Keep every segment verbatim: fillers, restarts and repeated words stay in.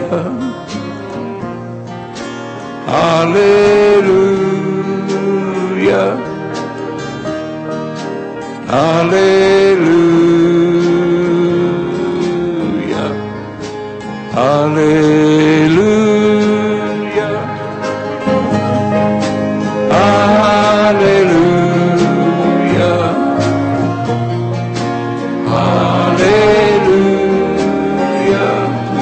Hallelujah. Hallelujah. Hallelujah. Hallelujah. Hallelujah.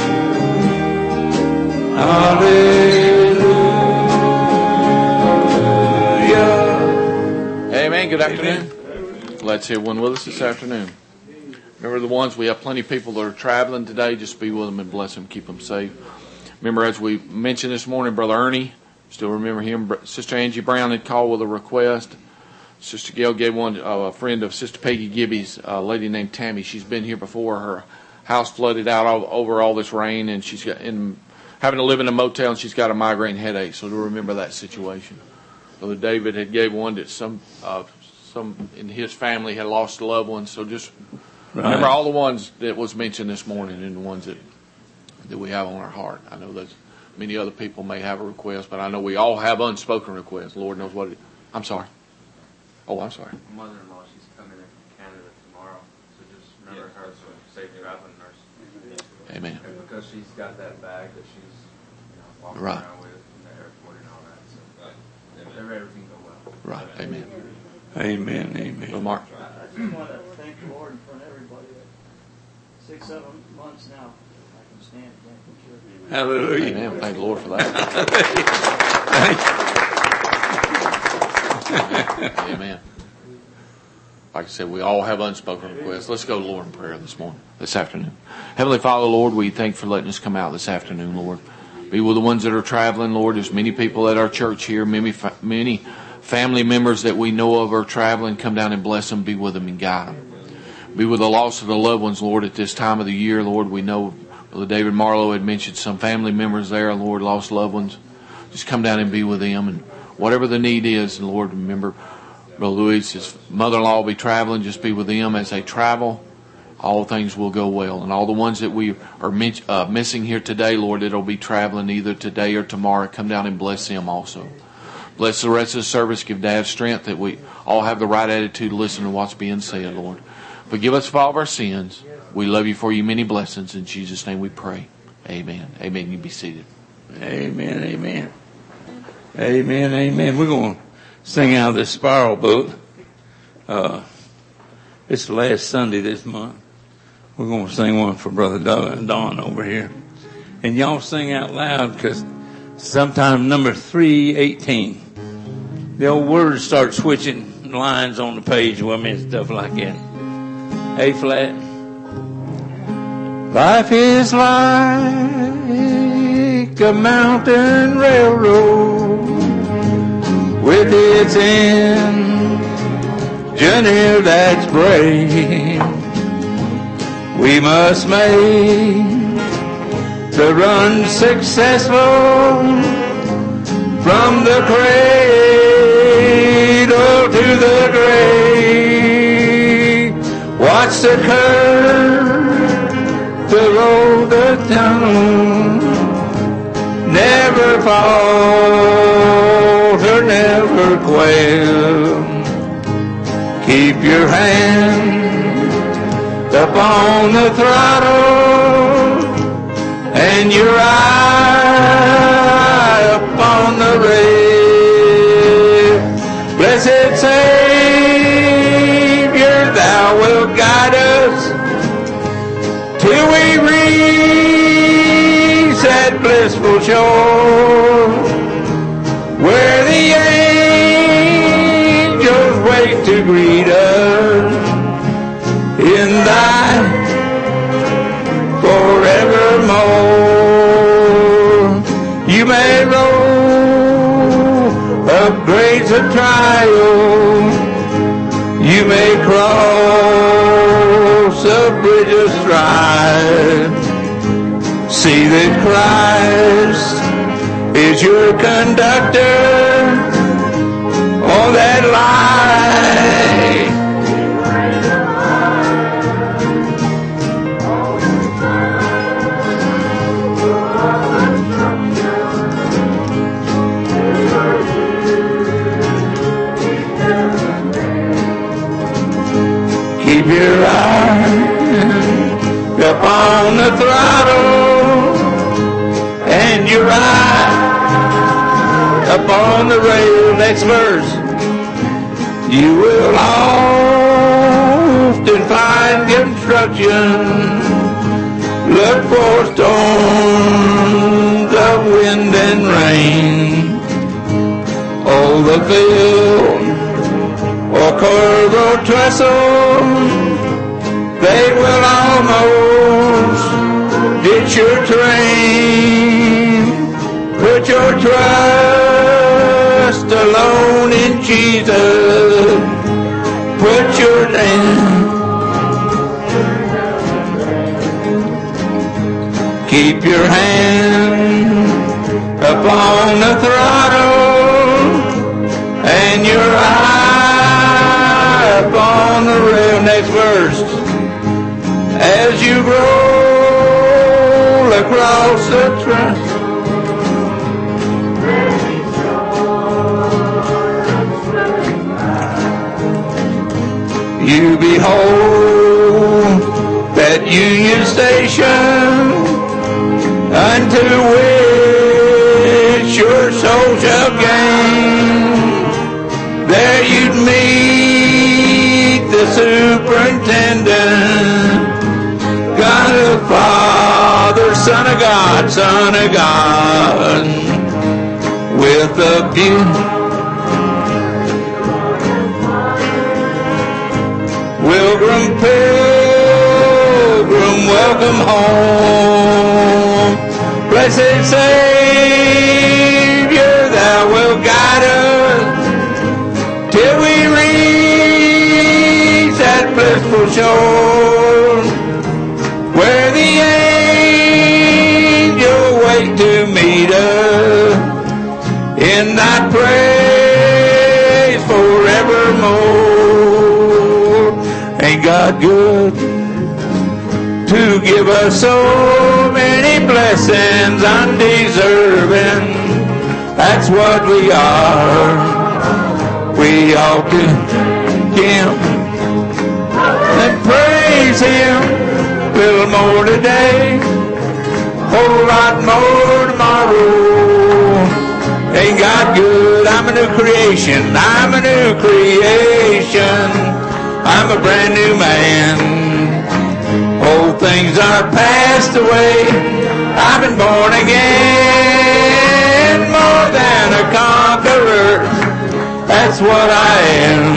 Hallelujah. Amen. Good afternoon. Glad to see everyone with us this afternoon. Remember the ones, we have plenty of people that are traveling today. Just be with them and bless them, keep them safe. Remember, as we mentioned this morning, Brother Ernie, still remember him. Sister Angie Brown had called with a request. Sister Gail gave one, uh, a friend of Sister Peggy Gibby's, a lady named Tammy. She's been here before. Her house flooded out all, over all this rain, and she's got in, having to live in a motel, and she's got a migraine headache. So to remember that situation. Brother David had gave one that some uh, some in his family had lost a loved one. So just right. Remember all the ones that was mentioned this morning and the ones that that we have on our heart. I know that many other people may have a request, but I know we all have unspoken requests. Lord knows what it is. I'm sorry. Oh, I'm sorry. My mother-in-law, she's coming in from Canada tomorrow, so just remember yeah. her for safe traveling, nurse. Amen. And because she's got that bag that she's you know, walking right. around with in the airport and all that, so right. everything go well. Right. Amen. Amen. Amen. Well, Mark. I just want to thank the Lord in front of everybody. Six, seven months now, I can stand again. Sure. Hallelujah. Amen. Thank the Lord for that. Amen. Like I said, we all have unspoken requests. Let's go to the Lord in prayer this morning, this afternoon. Heavenly Father, Lord, we thank you for letting us come out this afternoon, Lord. Be with the ones that are traveling, Lord. There's many people at our church here, many, many family members that we know of are traveling. Come down and bless them. Be with them and guide them. Be with the loss of the loved ones, Lord, at this time of the year, Lord. We know Brother David Marlowe had mentioned some family members there, Lord, lost loved ones. Just come down and be with them. And whatever the need is, and Lord, remember, Brother Louis, his mother-in-law will be traveling. Just be with them as they travel. All things will go well. And all the ones that we are uh, missing here today, Lord, that will be traveling either today or tomorrow, come down and bless them also. Bless the rest of the service. Give Dad strength that we all have the right attitude to listen to what's being said, Lord. Forgive us for all of our sins. We love you for you many blessings. In Jesus' name we pray. Amen. Amen. You be seated. Amen. Amen. Amen. Amen. We're going to sing out of the Spiral book. Uh, it's the last Sunday this month. We're going to sing one for Brother Don over here. And y'all sing out loud because sometime number three eighteen. The old words start switching lines on the page with me and stuff like that. A flat. Life is like a mountain railroad with its engineer that's brave. We must make the run successful from the cradle to the grave. Watch the curve, the road, the tunnel. Never falter, never quail. Keep your hand upon the throttle and your eye upon the rail. Blessed Savior, thou wilt guide us till we reach that blissful shore where the angels wait to greet us in thy forevermore. You may roll up grades of trial, you may cross a bridge of strife. See that Christ is your conductor on that line. on the rail. Next verse. You will often find construction. Look for storms of wind and rain. Oh, the field or curve or trestle, they will almost ditch your train. Put your trust alone in Jesus. Put your name. Keep your hand upon the throttle and your eye upon the rail. Next verse. As you roll across the track, you behold that Union Station, unto which your soul shall gain. There you'd meet the superintendent, God the Father, Son of God, Son of God, with a beauty. Pilgrim, pilgrim, welcome home. Blessed Savior, thou wilt guide us till we reach that blissful shore, where the angels wait to meet us in thy praise forevermore. Ain't God good to give us so many blessings undeserving? That's what we are. We ought to Him and praise Him a little more today, whole lot more tomorrow. Ain't God good? I'm a new creation. I'm a new creation. I'm a brand new man. Old things are passed away. I've been born again, more than a conqueror. That's what I am.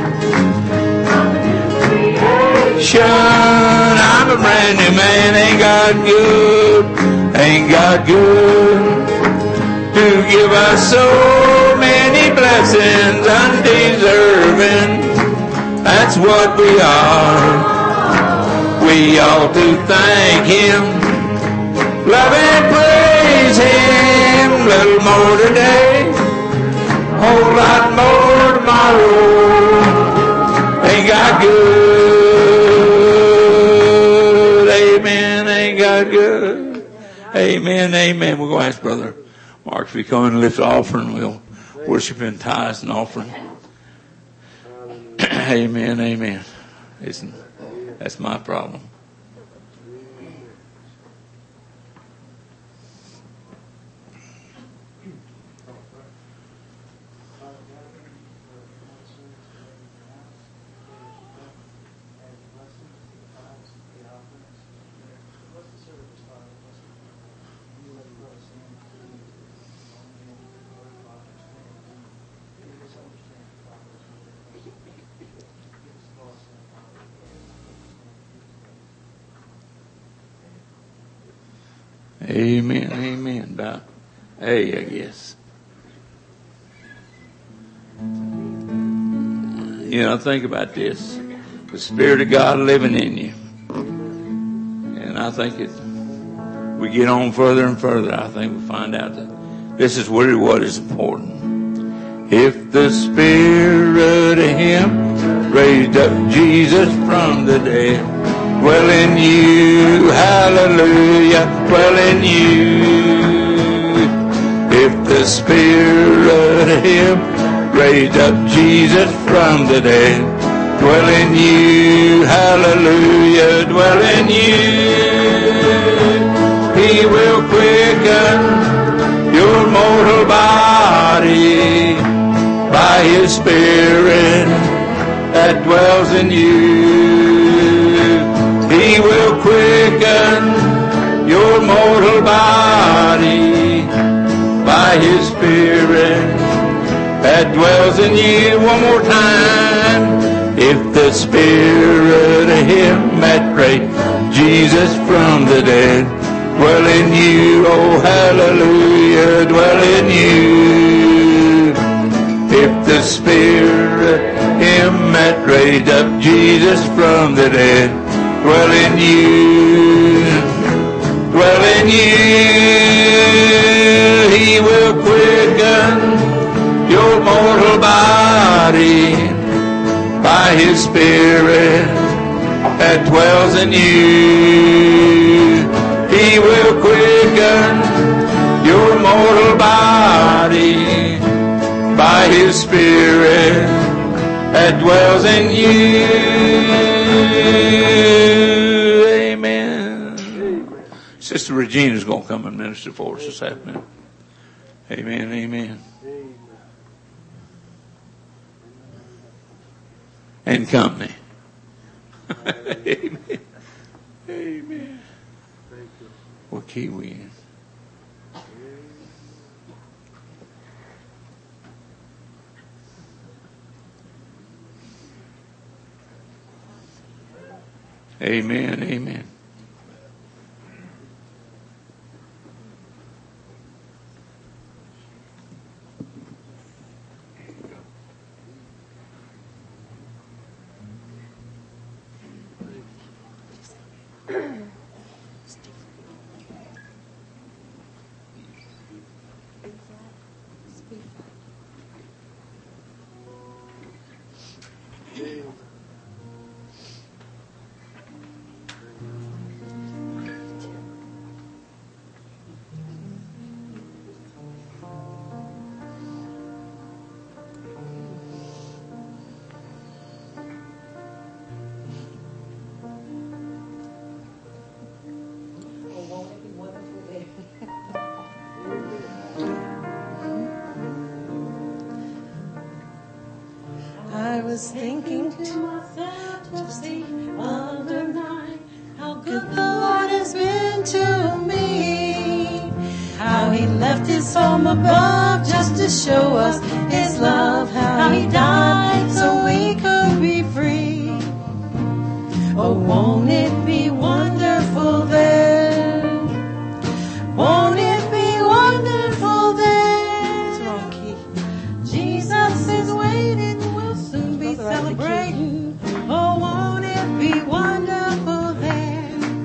I'm a brand new man. Ain't God good? Ain't God good to give us so many blessings undeserving? That's what we are. We ought to thank Him, love and praise Him a little more today, whole lot more tomorrow. Ain't God good? Amen. Ain't God good? Amen. Amen. We're going to ask Brother Mark if we come and lift the offering. We'll worship in tithes and offering. Amen, amen. Isn't, that's my problem. Amen, amen. About A, I guess. You know, think about this. The Spirit of God living in you. And I think it, we get on further and further, I think we find out that this is really what is important. If the Spirit of Him raised up Jesus from the dead, dwell in you, hallelujah, dwell in you. If the Spirit of Him raised up Jesus from the dead, dwell in you, hallelujah, dwell in you. He will quicken your mortal body by His Spirit that dwells in you. He will quicken your mortal body by His Spirit that dwells in you. One more time. If the Spirit of Him that raised Jesus from the dead dwell in you, oh hallelujah, dwell in you. If the Spirit, Him that raised up Jesus from the dead, dwell in you, dwell in you, He will quicken your mortal body by His Spirit that dwells in you. He will quicken your mortal body by His Spirit that dwells in you. Amen. Amen. Sister Regina's going to come and minister for us this afternoon. Amen, amen. And company. Amen. Amen. What key we in? Amen, amen. I was thinking to myself just the other night how good the Lord has been to me, how He left His home above just to show us His love, how He died so we could be free. Oh, won't it be wonderful then? Won't it be wonderful then? It's wrong key. Jesus is waiting, we'll soon be celebrating. Oh, won't it be wonderful then?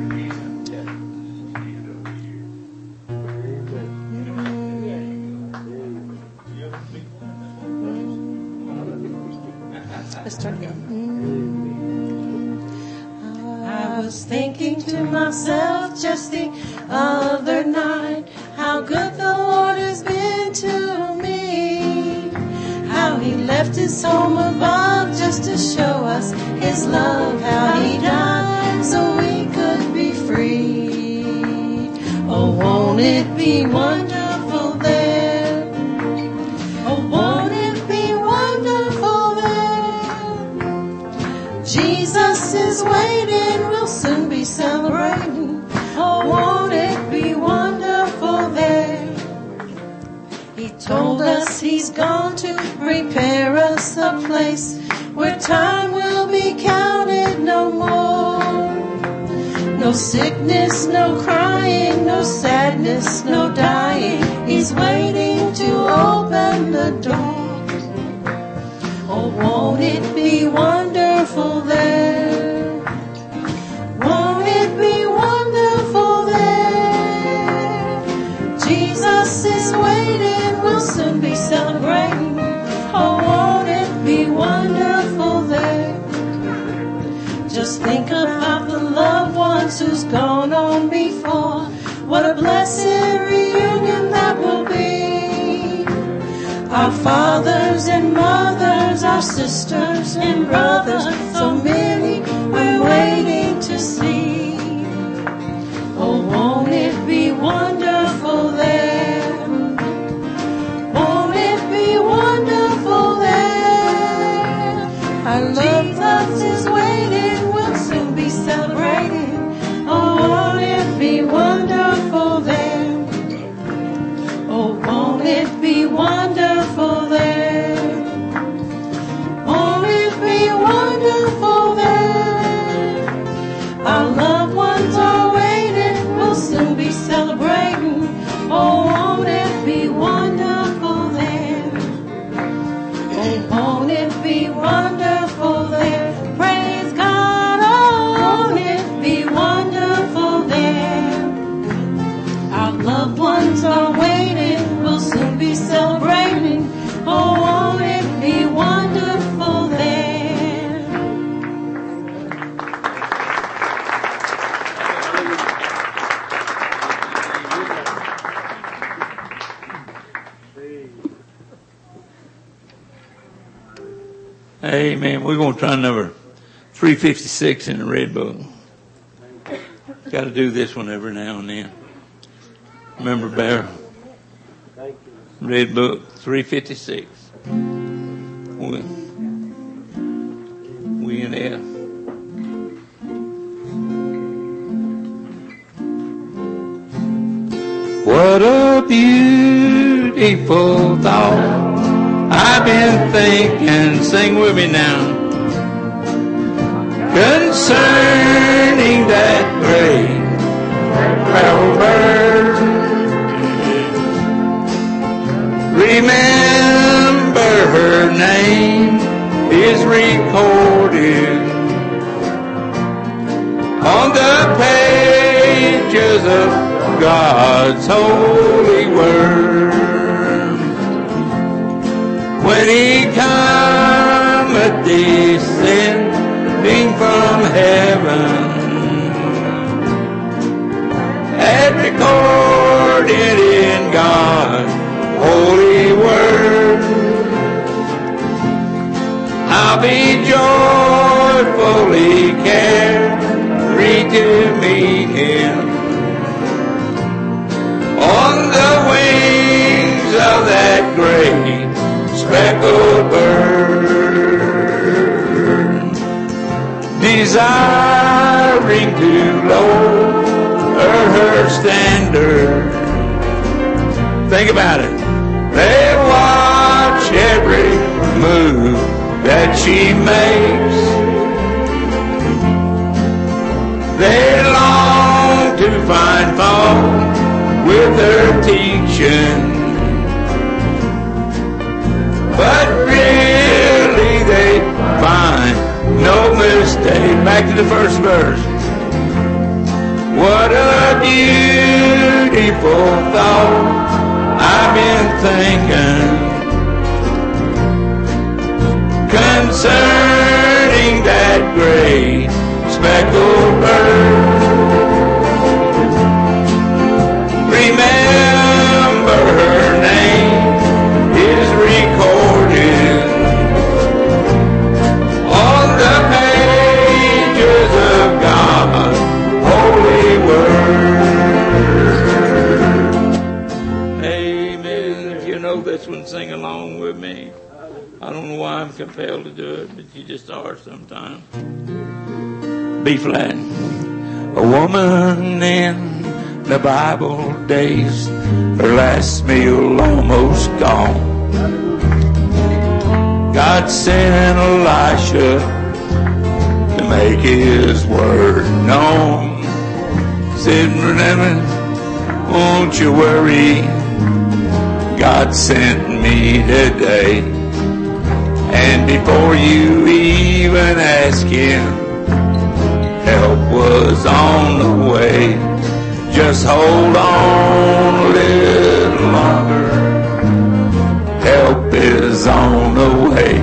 Let's try again. I was thinking to myself just the other night how good the Lord has been to me, how He left His home above just to show us His love, how He died so we could be free. Oh, won't it be wonderful then? Oh, won't it be wonderful then? Jesus is waiting, we'll soon be celebrating. Oh, won't it be wonderful there? He told us He's gone to prepare us a place where time will be counted no more. No sickness, no crying, no sadness, no dying. He's waiting to open the door. Oh, won't it be wonderful there? Won't it be wonderful there? Jesus is waiting, we'll soon be celebrating. Oh, won't it be wonderful there? Just think about the loved ones who's gone on before. What a blessed reunion that will be. Our fathers and mothers, our sisters and brothers, so many we're waiting to see. Oh, won't it be wonderful there? Won't it be wonderful there? ones are waiting. We'll soon be celebrating. Oh, won't it be wonderful there? Amen. We're going to try number three fifty-six in the Red Book. Got to do this one every now and then. Remember, Bear? Red Book three fifty-six. We, we in F. What a beautiful thought. I've been thinking, sing with me now, concerning that great sparrow bird. Remember her name is recorded on the pages of God's holy word. When he cometh descending from heaven, and recorded in God's holy word, I'll be joyfully carried to meet him on the wings of that great speckled bird, desiring to lower her standard. Think about it. They watch every move that she makes. They long to find fault with her teaching, but really they find no mistake. Back to the first verse. What a beautiful thought I've been thinking concerning that great speckled bird. Remember her name is recorded on the pages of God's holy word. Amen. If you know this one, sing along with me. I don't know why I'm compelled to do it, but you just are sometimes. B flat. A woman in the Bible days, her last meal almost gone. God sent Elisha to make his word known. Said, remember, won't you worry, God sent me today. And before you even ask him, help was on the way. Just hold on a little longer. Help is on the way.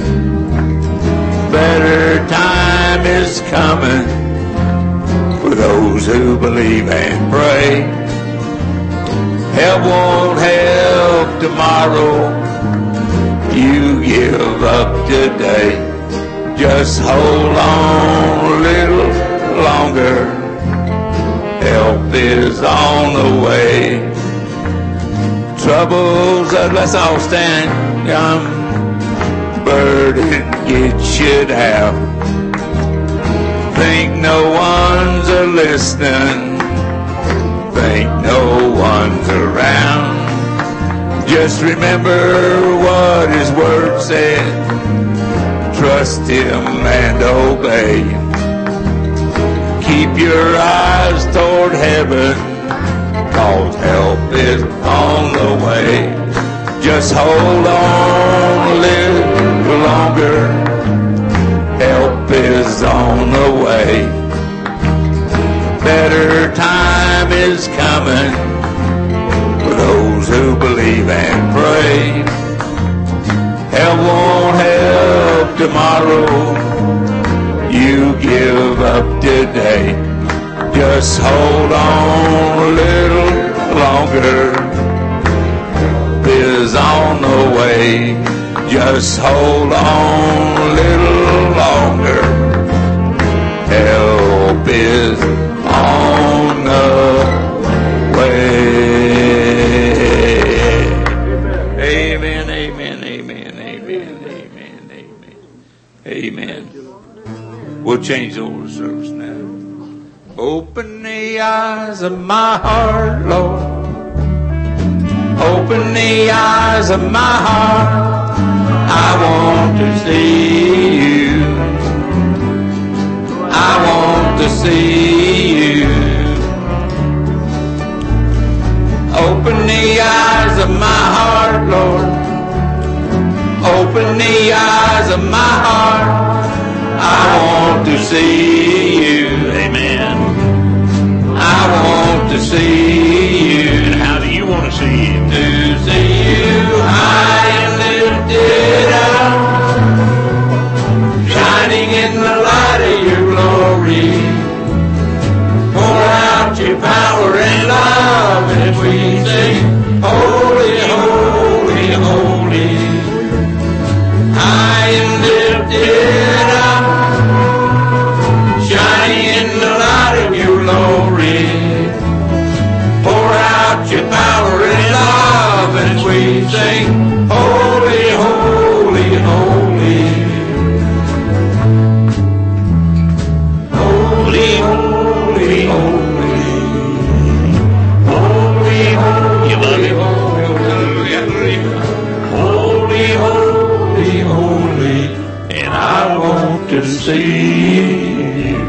Better time is coming for those who believe and pray. Help won't help tomorrow. You give up today. Just hold on a little longer. Help is on the way. Troubles, uh, let's all stand. Um, burden get you down. Think no one's a listening. Think no one's around. Just remember what his word said. Trust him and obey. Keep your eyes toward heaven, 'cause help is on the way. Just hold on a little longer. Help is on the way. Better time is coming up today. Just hold on a little longer. Help is on the way. Just hold on a little longer. Help is on the way. Amen, amen, amen, amen, amen, amen. Amen. We'll change the order of service now. Open the eyes of my heart, Lord. Open the eyes of my heart. I want to see you. I want to see you. Open the eyes of my heart, Lord. Open the eyes of my heart. I want to see you. Amen. I want to see you. And how do you want to see him? To see you high and lifted up, shining in the light of your glory. Pour out your power and love as we sing, holy, holy, holy. High and lifted up, shining in the light of your glory. Pour out your power and love as we sing, holy, holy, holy. Holy, holy, holy. Holy, holy, you love him. Holy, holy, holy. And I want to see you.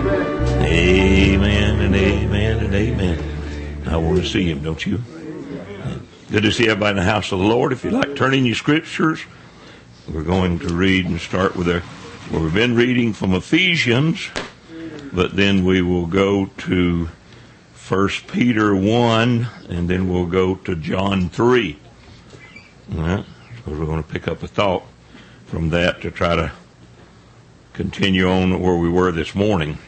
Amen and amen and amen. I want to see him, don't you? Good to see everybody in the house of the Lord. If you'd like to turn in your scriptures, we're going to read and start with a, well, we've been reading from Ephesians, but then we will go to First Peter one, and then we'll go to John three. All right? So we're going to pick up a thought from that to try to continue on where we were this morning.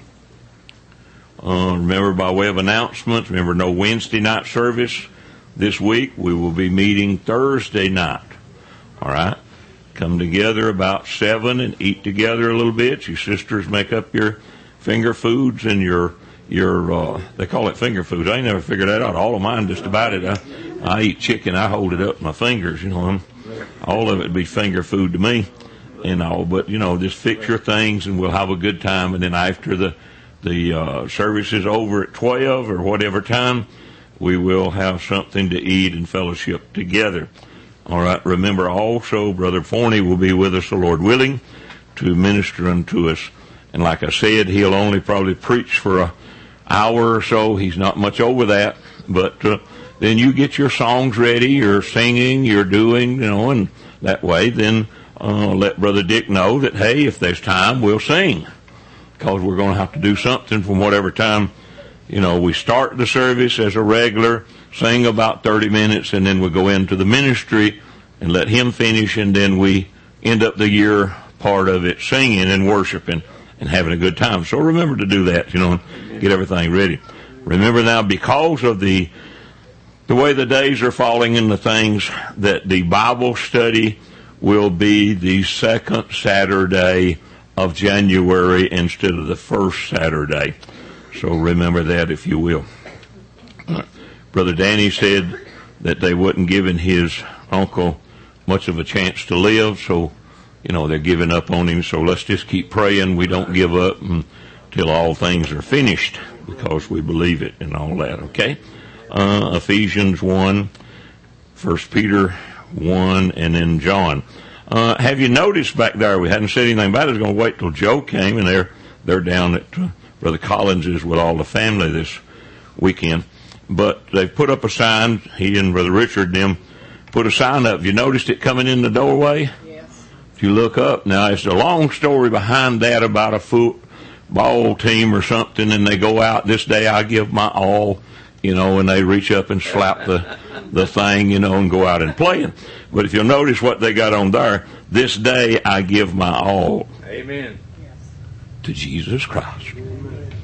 Uh, remember, by way of announcements, remember no Wednesday night service this week. We will be meeting Thursday night. All right? Come together about seven and eat together a little bit. You sisters make up your finger foods and your, your uh, they call it finger foods. I ain't never figured that out. All of mine just about it. I, I eat chicken. I hold it up with my fingers, you know. I'm, all of it would be finger food to me and all. But, you know, just fix your things and we'll have a good time. And then after the The uh, service is over at twelve or whatever time, we will have something to eat and fellowship together. All right. Remember also, Brother Forney will be with us, the Lord willing, to minister unto us. And like I said, he'll only probably preach for an hour or so. He's not much over that. But uh, then you get your songs ready, you're singing, you're doing, you know, and that way then uh, let Brother Dick know that, hey, if there's time, we'll sing. Because we're going to have to do something from whatever time, you know, we start the service as a regular, sing about thirty minutes, and then we go into the ministry and let him finish, and then we end up the year part of it singing and worshiping and having a good time. So remember to do that, you know, and get everything ready. Remember now, because of the the way the days are falling into things, that the Bible study will be the second Saturday of January instead of the first Saturday. So remember that, if you will. Brother Danny said that they wasn't giving his uncle much of a chance to live, so, you know, they're giving up on him. So let's just keep praying. We don't give up until all things are finished, because we believe it and all that, okay? Uh, Ephesians one, First Peter one, and then John. Uh, have you noticed back there, we hadn't said anything about it, I was going to wait till Joe came, and they're, they're down at uh, Brother Collins's with all the family this weekend. But they've put up a sign, he and Brother Richard and them put a sign up. Have you noticed it coming in the doorway? Yes. If you look up, now it's a long story behind that about a football team or something, and they go out, this day I give my all, you know, and they reach up and slap the, the thing, you know, and go out and play. But if you'll notice what they got on there, this day I give my all. Amen. To Jesus Christ.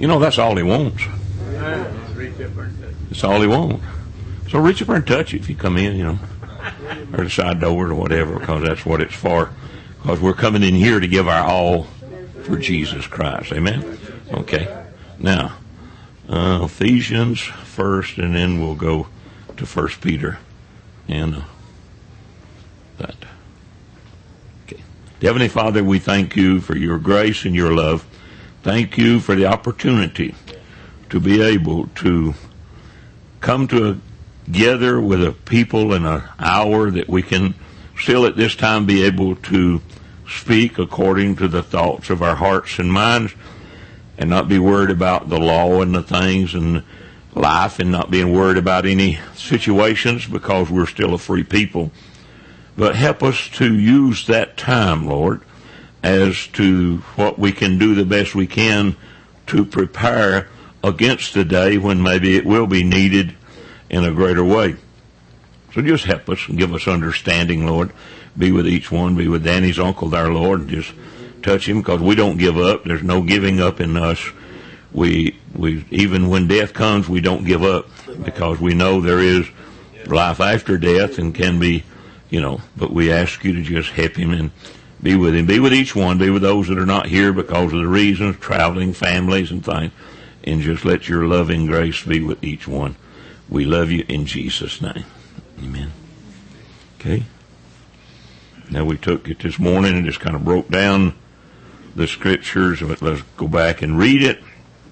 You know, that's all he wants. That's all he wants. So reach up there and touch it if you come in, you know, or the side door or whatever, because that's what it's for. Because we're coming in here to give our all for Jesus Christ. Amen? Okay. Now, uh, Ephesians first, and then we'll go to First Peter and uh, that. Okay. Heavenly Father, we thank you for your grace and your love. Thank you for the opportunity to be able to come together with a people in an hour that we can still at this time be able to speak according to the thoughts of our hearts and minds, and not be worried about the law and the things and life, and not being worried about any situations, because we're still a free people. But help us to use that time, Lord, as to what we can do the best we can to prepare against the day when maybe it will be needed in a greater way. So just help us and give us understanding, Lord. Be with each one. Be with Danny's uncle there, Lord. Just touch him, because we don't give up. There's no giving up in us. We, we, even when death comes, we don't give up, because we know there is life after death and can be, you know, but we ask you to just help him and be with him. Be with each one. Be with those that are not here because of the reasons, traveling, families and things. And just let your loving grace be with each one. We love you in Jesus' name. Amen. Okay. Now we took it this morning and just kind of broke down the scriptures. Let's go back and read it.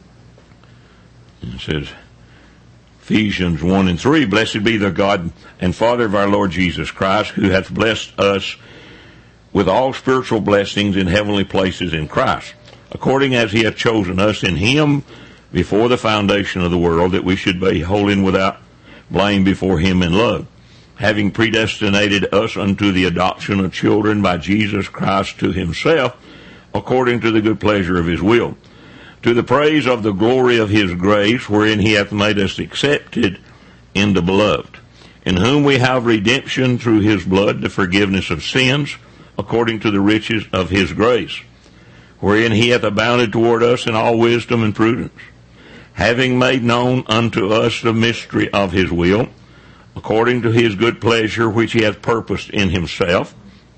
It says, Ephesians one and three, Blessed be the God and Father of our Lord Jesus Christ, who hath blessed us with all spiritual blessings in heavenly places in Christ, according as he hath chosen us in him before the foundation of the world, that we should be holy and without blame before him in love, having predestinated us unto the adoption of children by Jesus Christ to himself, according to the good pleasure of his will, to the praise of the glory of his grace, wherein he hath made us accepted in the beloved, in whom we have redemption through his blood, the forgiveness of sins, according to the riches of his grace, wherein he hath abounded toward us in all wisdom and prudence, having made known unto us the mystery of his will, according to his good pleasure which he hath purposed in himself,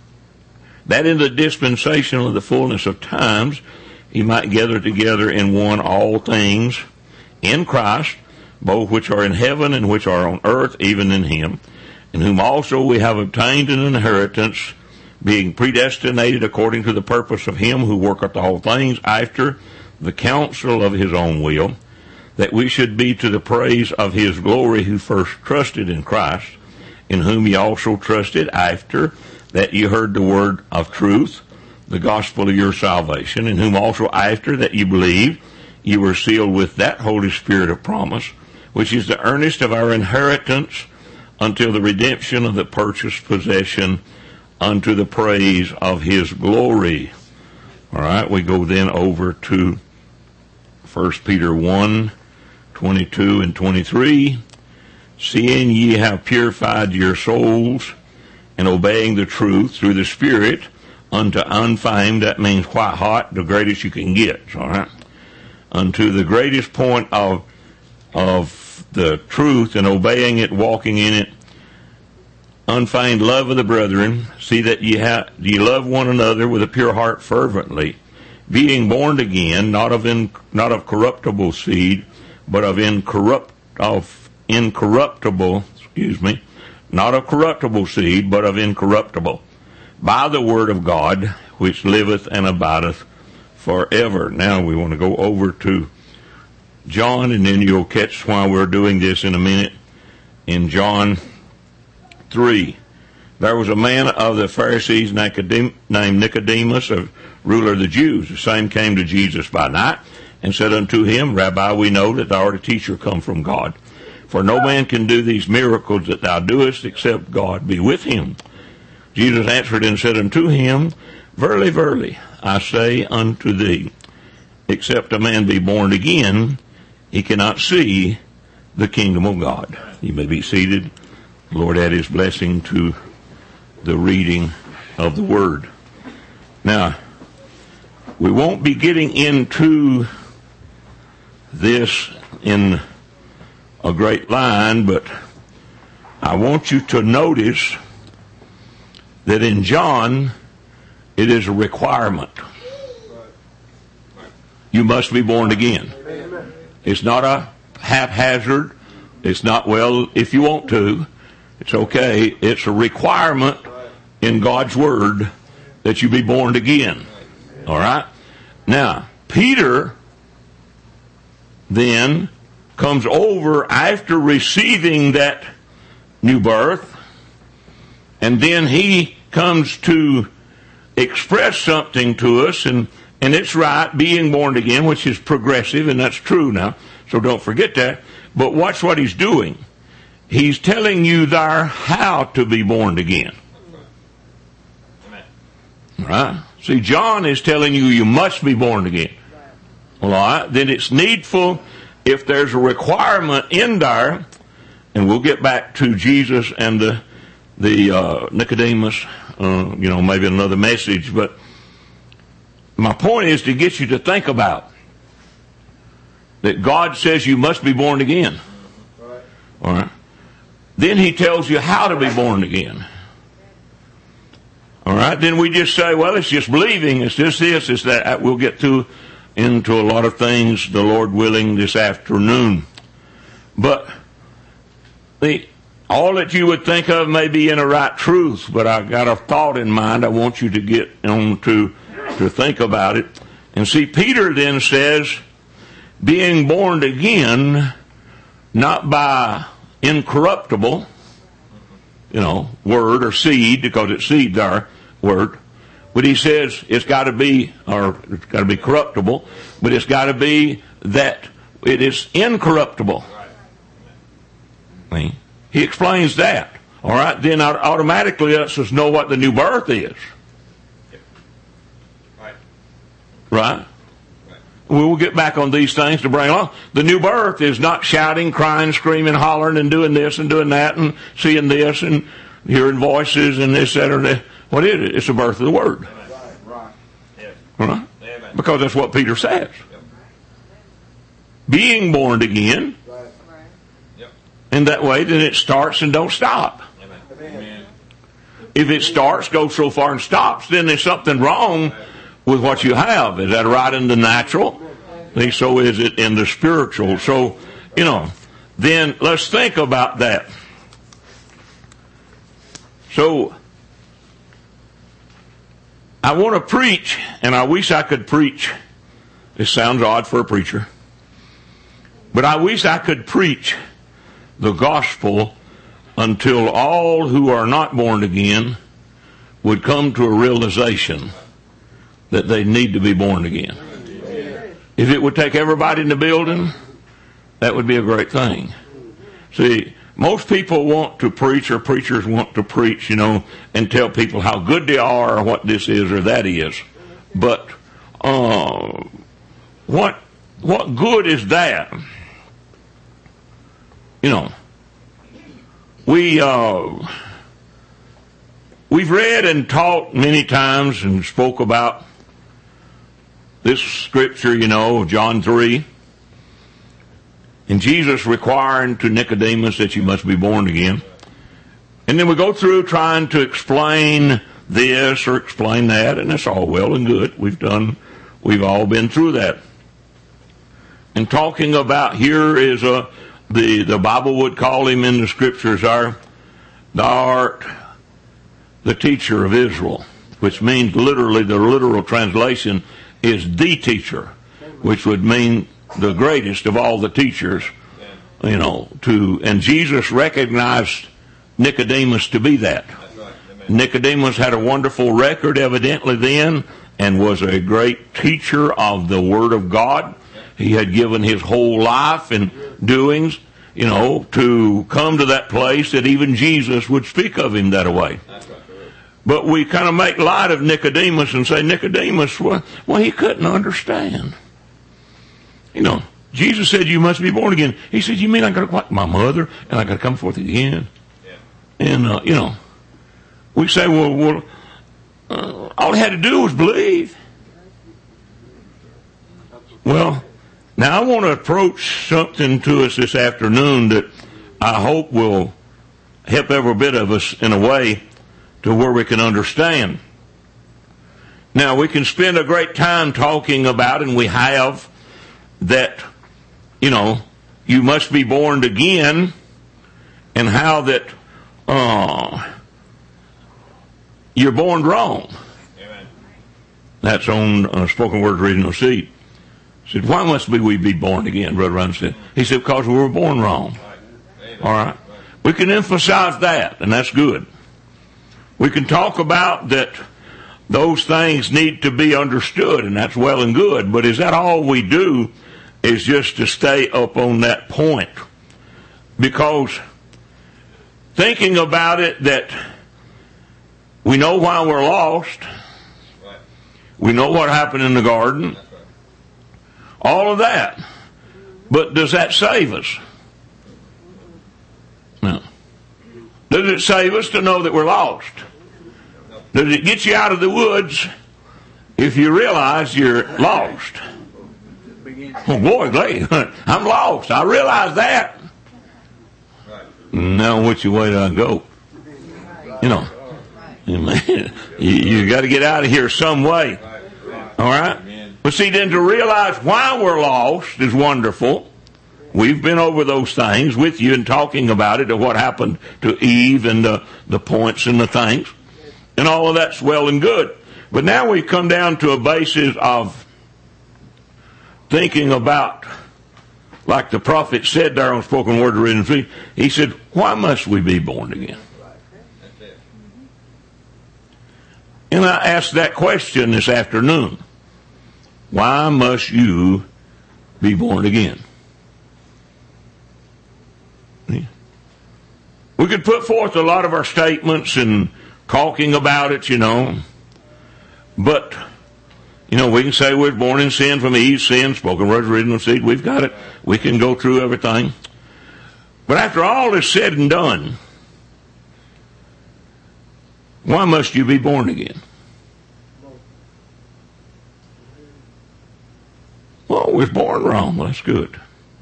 that in the dispensation of the fullness of times he might gather together in one all things in Christ, both which are in heaven and which are on earth, even in him, in whom also we have obtained an inheritance, being predestinated according to the purpose of him who worketh all things after the counsel of his own will, that we should be to the praise of his glory, who first trusted in Christ, in whom ye also trusted after that ye heard the word of truth, the gospel of your salvation, in whom also after that ye believed, ye were sealed with that Holy Spirit of promise, which is the earnest of our inheritance until the redemption of the purchased possession, unto the praise of his glory. All right, we go then over to First Peter one, twenty-two and twenty-three. Seeing ye have purified your souls in obeying the truth through the Spirit unto unfeigned, that means white hot, the greatest you can get, all right, unto the greatest point of of the truth, and obeying it, walking in it, unfeigned love of the brethren, see that ye have ye love one another with a pure heart fervently, being born again, not of in, not of corruptible seed, but of incorrupt of incorruptible, excuse me, not of corruptible seed, but of incorruptible, by the word of God, which liveth and abideth forever. Now we want to go over to John, and then you'll catch why we're doing this in a minute. In John three, there was a man of the Pharisees named Nicodemus, a ruler of the Jews. The same came to Jesus by night, and said unto him, Rabbi, we know that thou art a teacher come from God. For no man can do these miracles that thou doest, except God be with him. Jesus answered and said unto him, Verily, verily, I say unto thee, except a man be born again, he cannot see the kingdom of God. You may be seated. The Lord add his blessing to the reading of the word. Now, we won't be getting into this in a great line, but I want you to notice that in John, it is a requirement. You must be born again. It's not a haphazard. It's not, well, if you want to, it's okay. It's a requirement in God's Word that you be born again. All right? Now, Peter then comes over after receiving that new birth, and then he comes to express something to us, and, and it's right, being born again, which is progressive, and that's true now, so don't forget that. But watch what he's doing. He's telling you there how to be born again. Right? See, John is telling you you must be born again. Well, all right, then it's needful, if there's a requirement in there, and we'll get back to Jesus and the the uh, Nicodemus, uh, you know, maybe another message, but my point is to get you to think about that God says you must be born again. All right. Then he tells you how to be born again. All right. Then we just say, well, it's just believing. It's this, this, it's that. We'll get to into a lot of things, the Lord willing, this afternoon. But the all that you would think of may be in a right truth, but I got a thought in mind I want you to get on to, to think about it. And see, Peter then says, being born again, not by incorruptible, you know, word or seed, because it's seed there, word. But he says it's got to be, or it's got to be corruptible, but it's got to be that it is incorruptible. Right. He explains that. All right, then automatically lets us know what the new birth is. Right. Right. We will get back on these things to bring along. The new birth is not shouting, crying, screaming, hollering, and doing this and doing that, and seeing this and hearing voices and this, that, or that. What is it? It's the birth of the Word. Right. Right. Yes. Right? Amen. Because that's what Peter says. Yep. Being born again. Right. Yep. And that way, then it starts and don't stop. Amen. Amen. If it starts, goes so far and stops, then there's something wrong with what you have. Is that right in the natural? So is it in the spiritual. So, you know, then let's think about that. So, I want to preach, and I wish I could preach. This sounds odd for a preacher. But I wish I could preach the gospel until all who are not born again would come to a realization that they need to be born again. If it would take everybody in the building, that would be a great thing. See, most people want to preach, or preachers want to preach, you know, and tell people how good they are, or what this is or that is. But uh, what what good is that? You know, we uh, we've read and taught many times and spoke about this scripture, you know, John three. And Jesus requiring to Nicodemus that you must be born again. And then we go through trying to explain this or explain that, and it's all well and good. We've done, we've all been through that. And talking about here is a, the, the Bible would call him in the scriptures our, thou art the teacher of Israel, which means literally, the literal translation is the teacher, which would mean the greatest of all the teachers, you know, to, and Jesus recognized Nicodemus to be that. Right. Nicodemus had a wonderful record evidently then, and was a great teacher of the Word of God. He had given his whole life and doings, you know, to come to that place that even Jesus would speak of him that way. That's right. But we kind of make light of Nicodemus and say, Nicodemus, well, well he couldn't understand. You know, Jesus said you must be born again. He said, you mean I got to like my mother and I got to come forth again? Yeah. And, uh, you know, we say, well, well uh, all he had to do was believe. Well, Now I want to approach something to us this afternoon that I hope will help every bit of us in a way to where we can understand. Now we can spend a great time talking about, and we have, that, you know, you must be born again, and how that uh, you're born wrong. Amen. That's on uh, Spoken Word Original Seed. He said, why must we be born again, Brother Ryan said? He said, because we were born wrong. Right. All right. We can emphasize that, and that's good. We can talk about that those things need to be understood, and that's well and good, but is that all we do is just to stay up on that point? Because thinking about it, that we know why we're lost, Right. we know what happened in the garden, That's right. all of that, but does that save us? No. Does it save us to know that we're lost? Does it get you out of the woods if you realize you're lost? Oh boy, Clay, I'm lost. I realize that. Right. Now which way do I go? You know, you, you got to get out of here some way. All right? But see, then to realize why we're lost is wonderful. We've been over those things with you and talking about it, of what happened to Eve and the, the points and the things. And all of that's well and good. But now we've come down to a basis of thinking about, like the prophet said there on Spoken Word Original Seed, he said, why must we be born again? And I asked that question this afternoon. Why must you be born again? We could put forth a lot of our statements and talking about it, you know. But, you know, we can say we're born in sin from Eve's sin, Spoken Word Original Seed. We've got it. We can go through everything. But after all is said and done, why must you be born again? Well, we were born wrong. Well, that's good.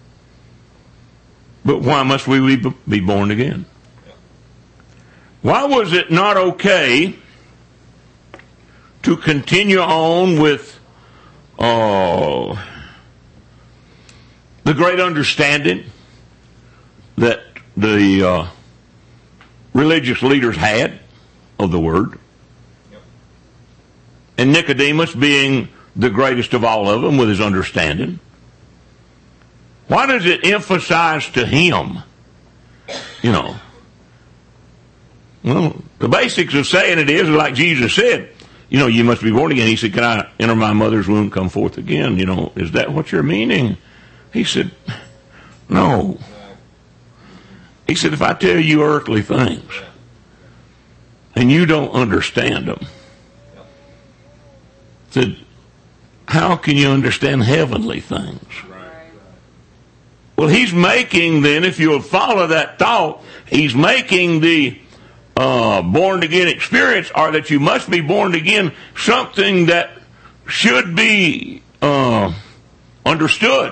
But why must we be born again? Why was it not okay to continue on with uh, the great understanding that the uh, religious leaders had of the Word? Yep. And Nicodemus being the greatest of all of them with his understanding. Why does it emphasize to him, you know? Well, the basics of saying it is, like Jesus said, you know, you must be born again. He said, can I enter my mother's womb, come forth again? You know, is that what you're meaning? He said, no. He said, if I tell you earthly things and you don't understand them, said, how can you understand heavenly things? Well, he's making then, if you'll follow that thought, he's making the uh, born again experience, or that you must be born again, something that should be uh, understood.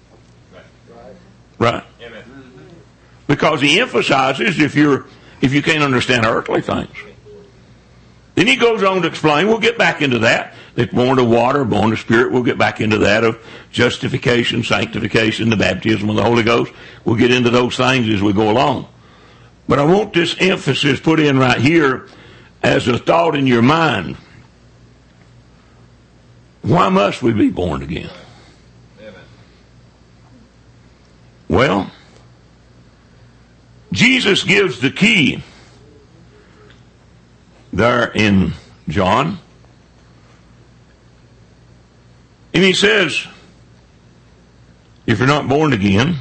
Right? Amen. Because he emphasizes if you're if you can't understand earthly things. Then he goes on to explain, we'll get back into that, that born of water, born of spirit, we'll get back into that, of justification, sanctification, the baptism of the Holy Ghost. We'll get into those things as we go along. But I want this emphasis put in right here as a thought in your mind. Why must we be born again? Amen. Well, Jesus gives the key there in John. And he says, if you're not born again,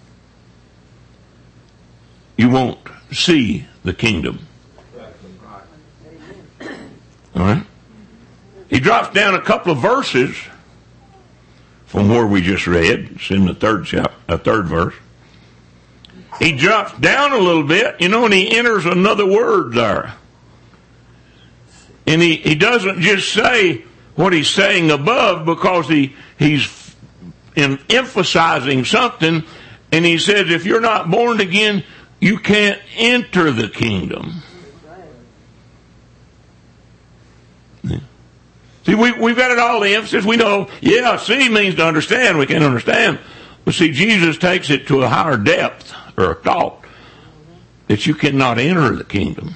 you won't see the kingdom. All right? He drops down a couple of verses from where we just read. It's in the third chapter, a third verse. He drops down a little bit, you know, and he enters another word there. And he, he doesn't just say what he's saying above, because he he's in emphasizing something, and he says, if you're not born again, you can't enter the kingdom. Yeah. See, we, we've got it all the emphasis. We know, yeah, see means to understand. We can't understand. But see, Jesus takes it to a higher depth or a thought that you cannot enter the kingdom.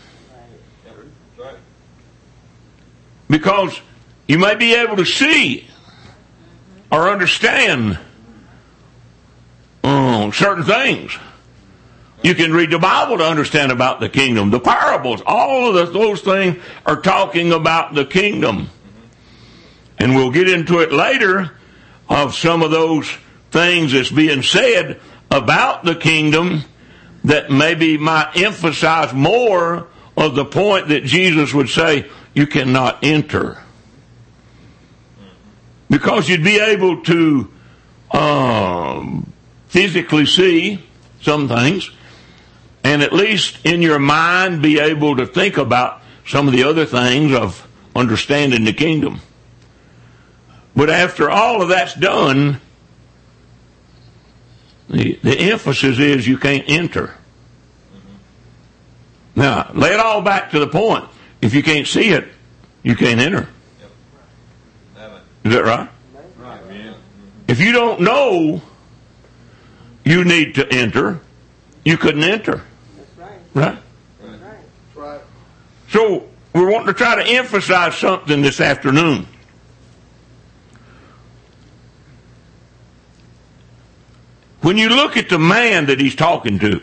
Because you may be able to see or understand um, certain things. You can read the Bible to understand about the kingdom. The parables, all of the, those things are talking about the kingdom. And we'll get into it later of some of those things that's being said about the kingdom that maybe might emphasize more of the point that Jesus would say, you cannot enter. Because you'd be able to um, physically see some things, and at least in your mind be able to think about some of the other things of understanding the kingdom. But after all of that's done, the, the emphasis is you can't enter. Now, lay it all back to the point. If you can't see it, you can't enter. Is that right? If you don't know you need to enter, you couldn't enter. Right? Right? So, we're wanting to try to emphasize something this afternoon. When you look at the man that he's talking to,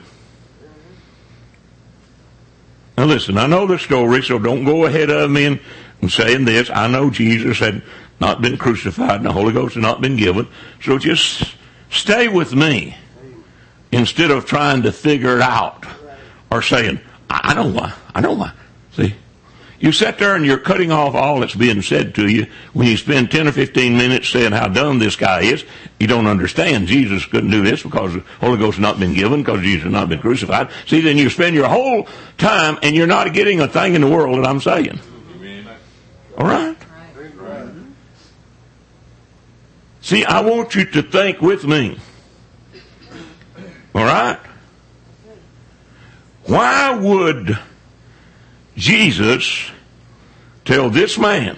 now listen, I know the story, so don't go ahead of me and, and saying this. I know Jesus had not been crucified and the Holy Ghost had not been given, so just stay with me instead of trying to figure it out or saying, I know why, I know why. See? You sit there and you're cutting off all that's being said to you when you spend ten or fifteen minutes saying how dumb this guy is. You don't understand. Jesus couldn't do this because the Holy Ghost has not been given, because Jesus has not been crucified. See, then you spend your whole time and you're not getting a thing in the world that I'm saying. All right? See, I want you to think with me. All right? Why would Jesus tell this man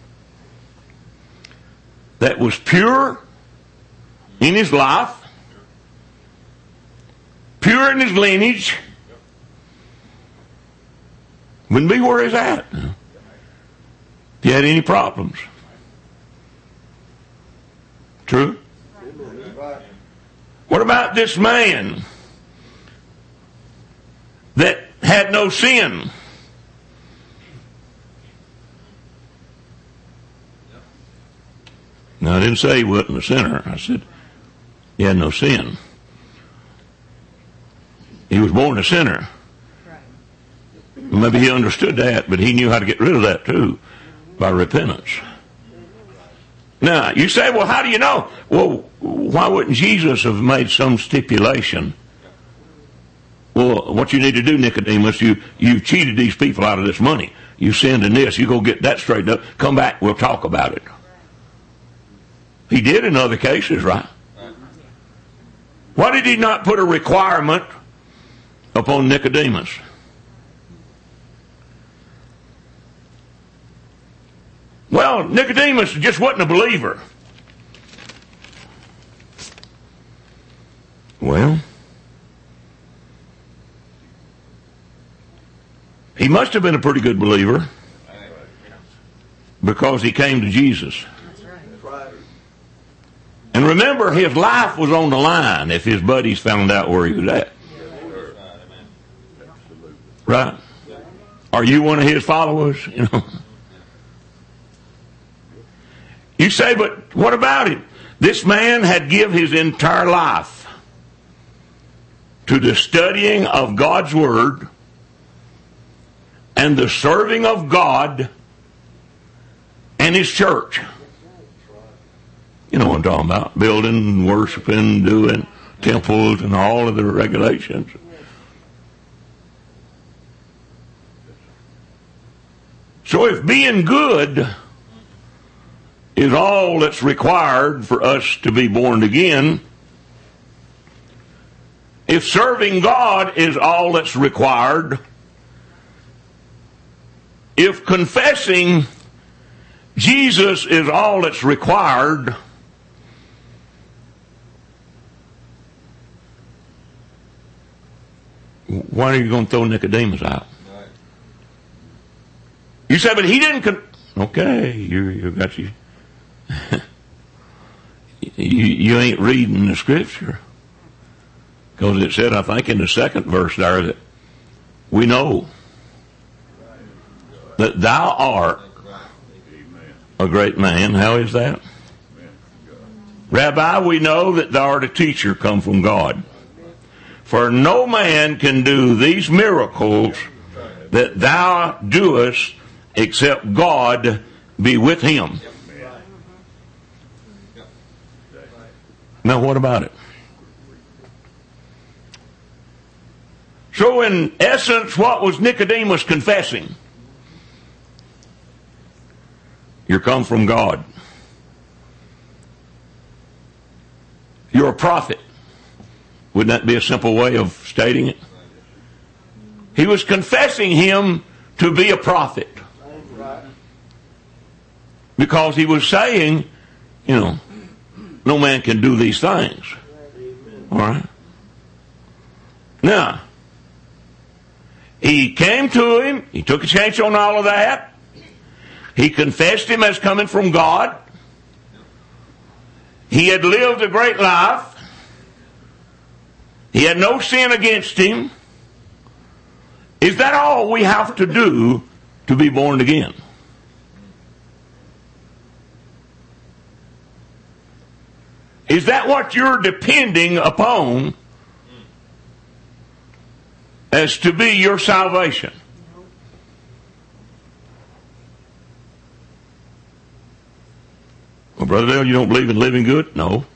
that was pure in his life, pure in his lineage, wouldn't be where he's at if he had any problems? True? What about this man that had no sin? Now, I didn't say he wasn't a sinner. I said he had no sin. He was born a sinner. Maybe he understood that, but he knew how to get rid of that too, by repentance. Now, you say, well, how do you know? Well, why wouldn't Jesus have made some stipulation? Well, what you need to do, Nicodemus, you, you cheated these people out of this money. You sinned in this. You go get that straightened up. Come back, we'll talk about it. He did in other cases, right? Why did he not put a requirement upon Nicodemus? Well, Nicodemus just wasn't a believer. Well, he must have been a pretty good believer because he came to Jesus. And remember, his life was on the line if his buddies found out where he was at. Right? Are you one of his followers? You know. You say, but what about him? This man had give his entire life to the studying of God's Word and the serving of God and His church. You know what I'm talking about. Building, worshiping, doing temples and all of the regulations. So if being good is all that's required for us to be born again, if serving God is all that's required, if confessing Jesus is all that's required, why are you going to throw Nicodemus out? You say, but he didn't. Con- okay, you you got you. you. You ain't reading the scripture, because it said, I think in the second verse there, that we know that thou art a great man. How is that? Rabbi, we know that thou art a teacher come from God. For no man can do these miracles that thou doest except God be with him. Now what about it? So in essence, what was Nicodemus confessing? You come from God. You're a prophet. Wouldn't that be a simple way of stating it? He was confessing him to be a prophet. Because he was saying, you know, no man can do these things. All right? Now, he came to him. He took a chance on all of that. He confessed him as coming from God. He had lived a great life. He had no sin against him. Is that all we have to do to be born again? Is that what you're depending upon as to be your salvation? Well, Brother Dale, you don't believe in living good? No.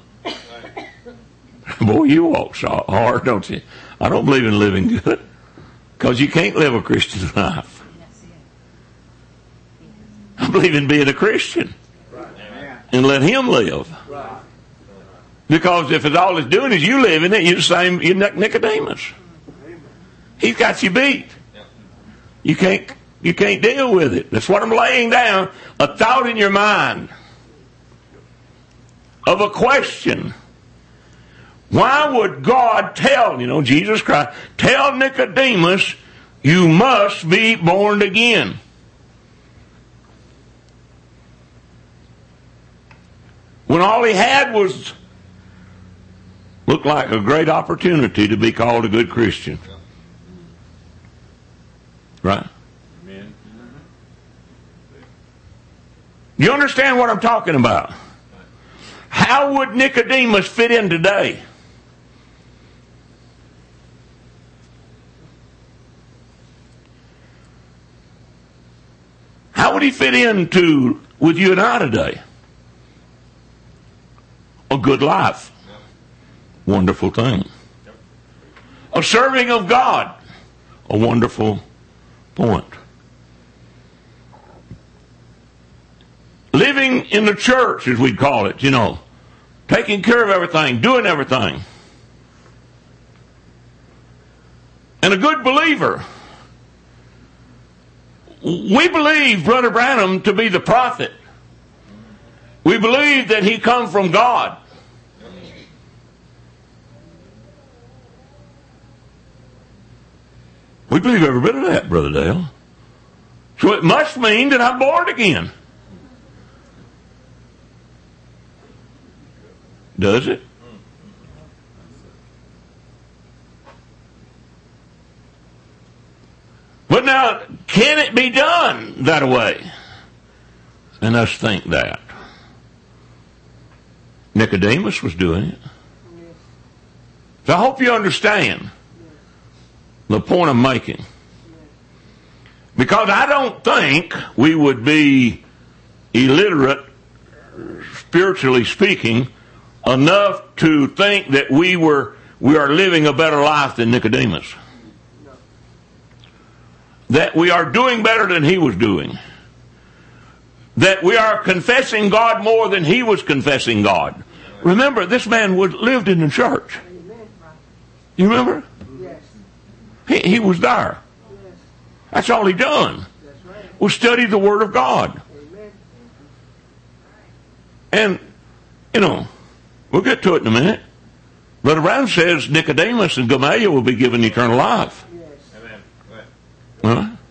Boy, you walk so hard, don't you? I don't believe in living good, because you can't live a Christian life. I believe in being a Christian and let Him live. Because if it's all it's doing is you living it, you're the same. You're Nicodemus. He's got you beat. You can't. You can't deal with it. That's what I'm laying down. A thought in your mind of a question. Why would God tell, you know, Jesus Christ, tell Nicodemus, you must be born again? When all he had was, looked like a great opportunity to be called a good Christian. Right? Amen. You understand what I'm talking about? How would Nicodemus fit in today? How would he fit into with you and I today? A good life. Wonderful thing. A serving of God. A wonderful point. Living in the church, as we'd call it, you know. Taking care of everything, doing everything. And a good believer. We believe Brother Branham to be the prophet. We believe that he come from God. We believe every bit of that, Brother Dale. So it must mean that I'm born again. Does it? But now, can it be done that way? And us think that. Nicodemus was doing it. So I hope you understand the point I'm making. Because I don't think we would be illiterate, spiritually speaking, enough to think that we were we are living a better life than Nicodemus. That we are doing better than he was doing. that we are confessing God more than he was confessing God. Remember, this man would, lived in the church. You remember? He, he was there. That's all he done. Was study the Word of God. And, you know, we'll get to it in a minute. Brother Brown says Nicodemus and Gamaliel will be given eternal life. Huh?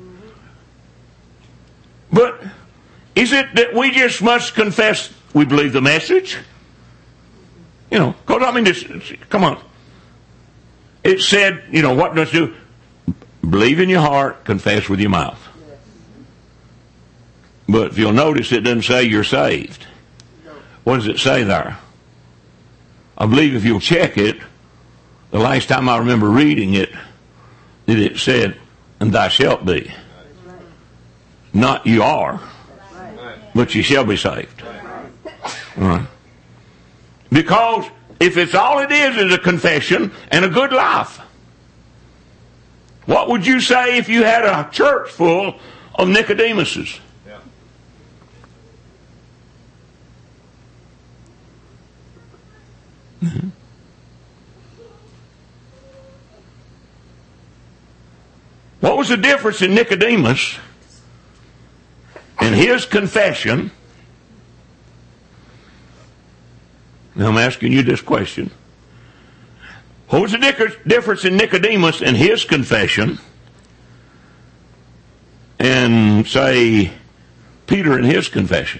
But is it that we just must confess we believe the message? You know, because I mean, this, come on. It said, you know, what does it do? Believe in your heart, confess with your mouth. But if you'll notice, it doesn't say you're saved. What does it say there? I believe if you'll check it, the last time I remember reading it, that it said, and thou shalt be. Not you are, but you shall be saved. All right. Because if it's all it is is a confession and a good life, what would you say if you had a church full of Nicodemuses? Yeah. Mm-hmm. What was the difference in Nicodemus and his confession? Now I'm asking you this question. What was the difference in Nicodemus and his confession and, say, Peter and his confession?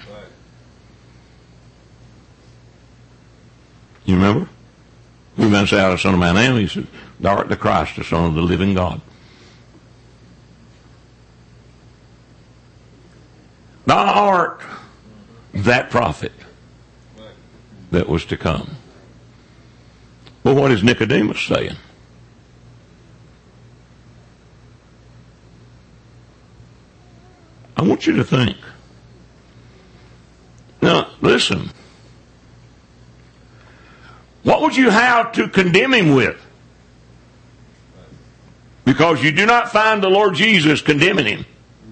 You remember? We were going to say, out of Son of Man, and he said, thou art the Christ, the Son of the living God. Thou art that prophet that was to come. Well, what is Nicodemus saying? I want you to think. Now, listen. What would you have to condemn him with? Because you do not find the Lord Jesus condemning him.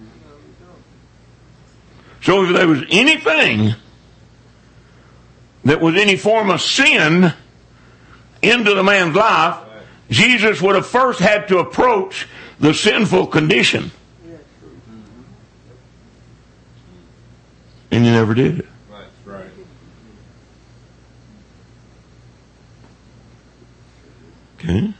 So if there was anything that was any form of sin into the man's life, Jesus would have first had to approach the sinful condition. And he never did it. Right. Okay.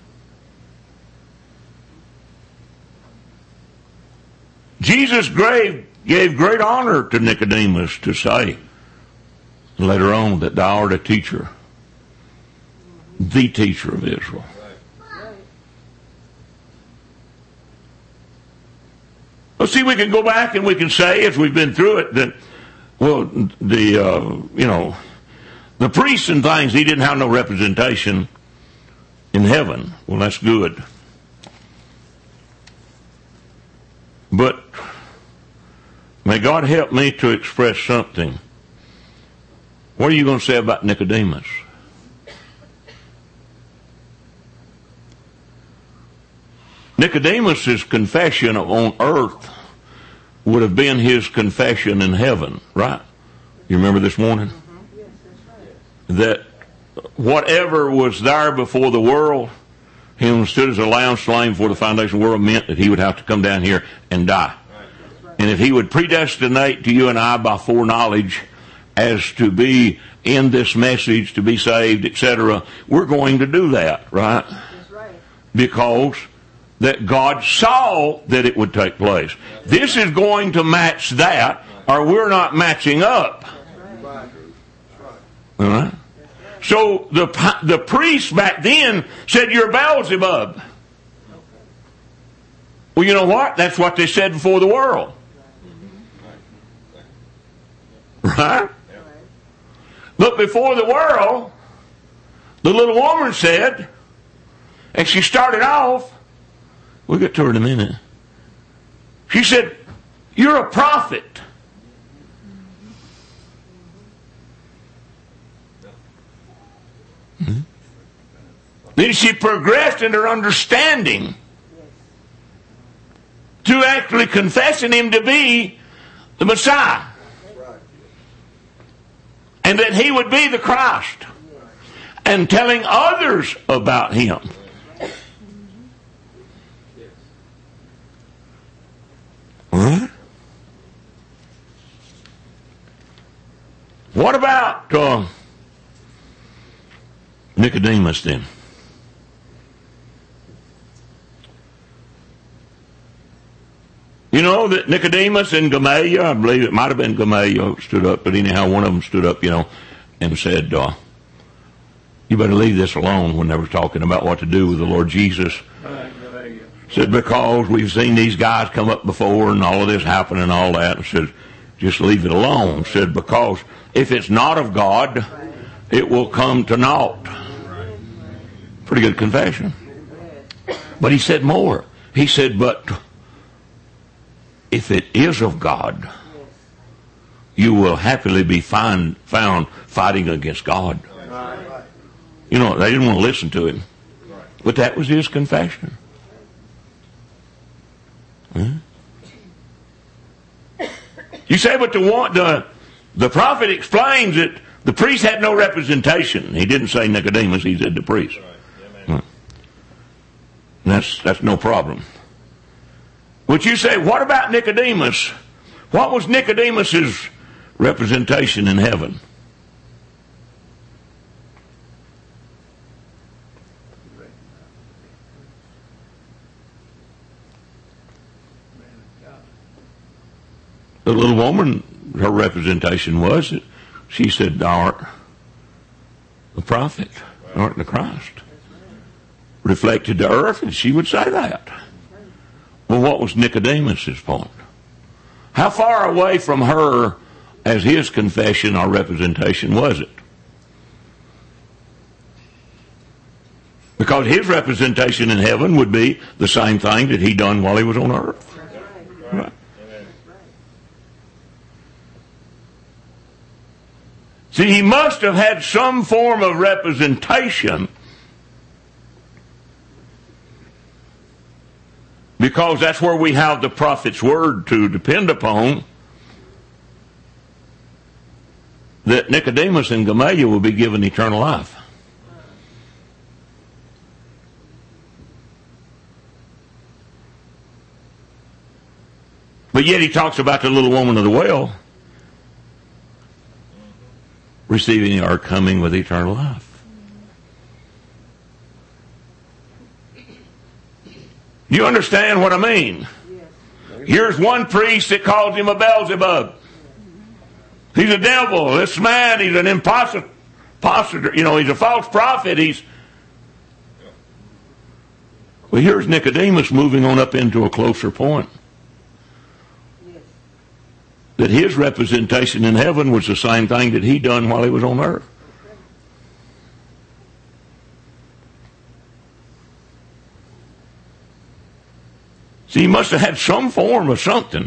Jesus gave, gave great honor to Nicodemus to say later on that thou art a teacher, the teacher of Israel. Well, see, we can go back and we can say, as we've been through it, that, well, the, uh, you know, the priests and things, he didn't have no representation in heaven. Well, that's good. But may God help me to express something. What are you going to say about Nicodemus? Nicodemus's confession on earth would have been his confession in heaven, right? You remember this morning? Mm-hmm. Yes, that's right. That whatever was there before the world, him stood as a lamb slain before the foundation of the world, meant that he would have to come down here and die. Right. And if he would predestinate to you and I by foreknowledge as to be in this message, to be saved, et cetera, we're going to do that, right? That's right. Because that God saw that it would take place. This is going to match that, or we're not matching up. All right? So the the priest back then said, you're Beelzebub. Well, you know what? That's what they said before the world. Right? But before the world, the little woman said, and she started off, we'll get to her in a minute. She said, you're a prophet. Mm-hmm. Then she progressed in her understanding to actually confessing him to be the Messiah. that he would be the Christ and telling others about him. Huh? What about uh, Nicodemus then? You know that Nicodemus and Gamaliel, I believe it might have been Gamaliel stood up, but anyhow, one of them stood up, you know, and said, uh, you better leave this alone when they were talking about what to do with the Lord Jesus. Said, because we've seen these guys come up before and all of this happen and all that. And said, just leave it alone. Said, because if it's not of God, it will come to naught. Pretty good confession. But he said more. He said, but if it is of God, you will happily be find, found fighting against God. You know, they didn't want to listen to him. But that was his confession. Huh? You say, but the, one, the, the prophet explains that the priest had no representation. He didn't say Nicodemus, he said the priest. Huh. That's, that's no problem. Would you say, what about Nicodemus? What was Nicodemus's representation in heaven? The little woman, her representation was that she said, thou art the prophet, thou art the Christ. Reflected to earth, and she would say that. Well, what was Nicodemus's point? How far away from her as his confession or representation was it? Because his representation in heaven would be the same thing that he done while he was on earth. Right. See, he must have had some form of representation, because that's where we have the prophet's word to depend upon, that Nicodemus and Gamaliel will be given eternal life. But yet he talks about the little woman of the well receiving or coming with eternal life. You understand what I mean? Here's one priest that calls him a Beelzebub. He's a devil. This man, he's an impostor. You know, he's a false prophet. He's. Well, here's Nicodemus moving on up into a closer point. That his representation in heaven was the same thing that he done while he was on earth. See, he must have had some form of something.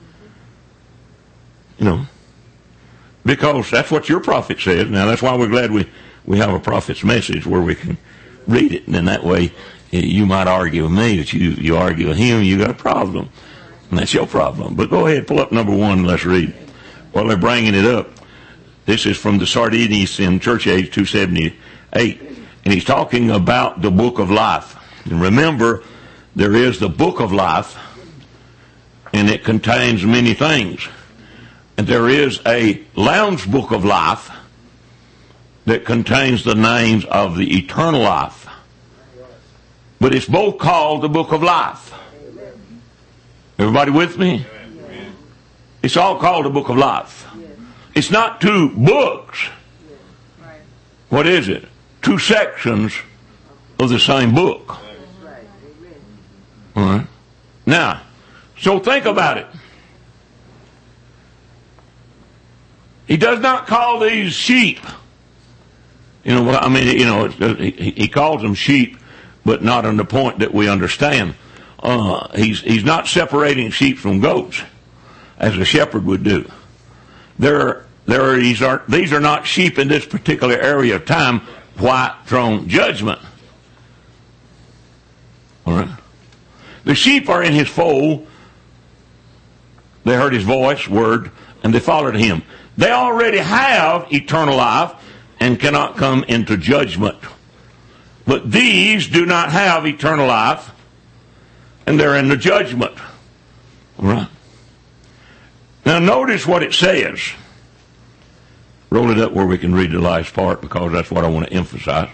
You know. Because that's what your prophet says. Now, that's why we're glad we, we have a prophet's message where we can read it. And then that way, you might argue with me, but you, you argue with him, you got a problem. And that's your problem. But go ahead, pull up number one and let's read. While they're bringing it up, this is from the Sardines in Church Age two seventy-eight. And he's talking about the book of life. And remember, there is the book of life, and it contains many things. And there is a Lamb's book of life that contains the names of the eternal life. But it's both called the book of life. Everybody with me? It's all called the book of life. It's not two books. What is it? Two sections of the same book. All right. Now, so think about it. He does not call these sheep. You know, I mean, you know, he, he calls them sheep, but not on the point that we understand. Uh, he's he's not separating sheep from goats, as a shepherd would do. There, there these are these are not sheep in this particular area of time, white throne judgment. All right. The sheep are in his fold. They heard his voice, word, and they followed him. They already have eternal life and cannot come into judgment. But these do not have eternal life, and they're in the judgment. All right. Now notice what it says. Roll it up where we can read the last part, because that's what I want to emphasize.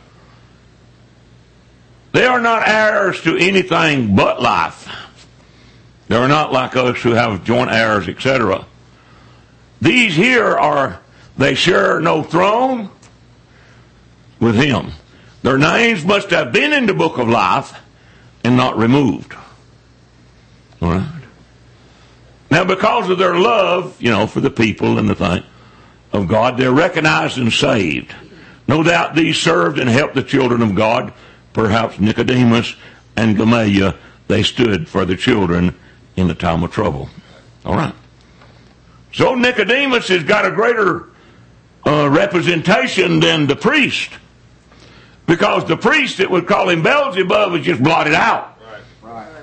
They are not heirs to anything but life. They are not like us who have joint heirs, et cetera. These here are, they share no throne with him. Their names must have been in the book of life and not removed. All right. Now, because of their love, you know, for the people and the thing of God, they're recognized and saved. No doubt these served and helped the children of God. Perhaps Nicodemus and Gamaliel, they stood for the children in the time of trouble. All right. So Nicodemus has got a greater uh, representation than the priest. Because the priest that would call him Beelzebub was just blotted out. Right. Right.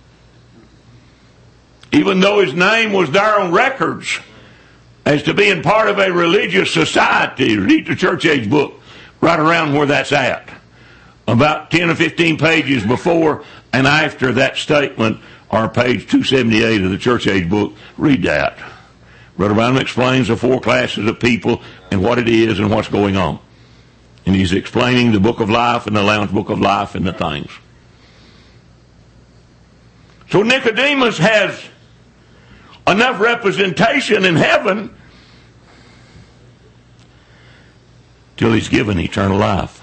Even though his name was there on records as to being part of a religious society. Read the church age book right around where that's at. About ten or fifteen pages before and after that statement, or page two seventy-eight of the church age book. Read that. Brother Branham explains the four classes of people and what it is and what's going on. And he's explaining the book of life and the Lamb's book of life and the things. So Nicodemus has enough representation in heaven till he's given eternal life.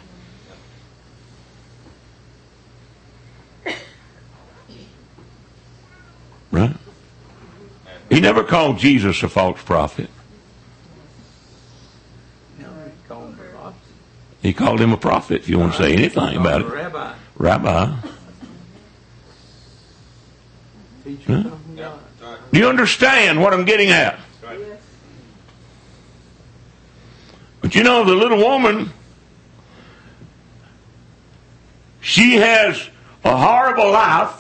Right? He never called Jesus a false prophet. He called him a prophet, if you want to say anything about it. Rabbi. Rabbi. Huh? Do you understand what I'm getting at? But you know, the little woman, she has a horrible life.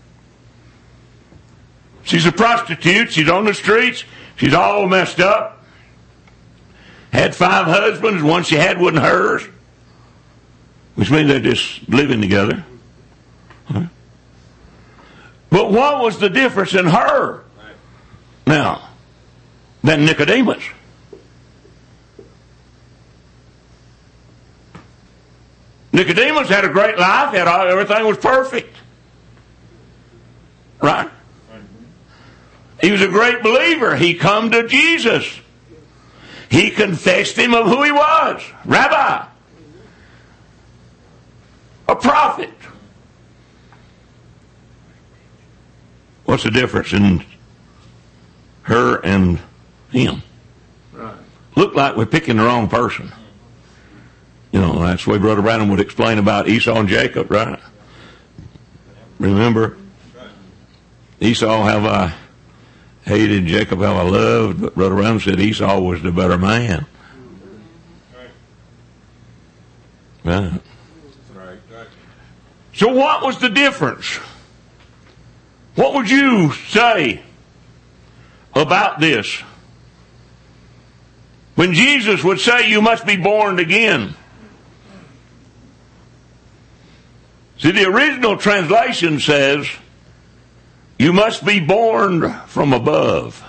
She's a prostitute. She's on the streets. She's all messed up. Had five husbands. One she had wasn't hers. Which means they're just living together. Huh? But what was the difference in her now than Nicodemus? Nicodemus had a great life. Had all, everything was perfect. Right? He was a great believer. He come to Jesus. He confessed him of who he was. Rabbi. A prophet. What's the difference in her and him? Right. Look like we're picking the wrong person. You know, that's the way Brother Branham would explain about Esau and Jacob, right? Remember? Esau have I hated, Jacob have I loved, but Brother Branham said Esau was the better man. Right. So what was the difference? What would you say about this? When Jesus would say you must be born again. See, the original translation says you must be born from above.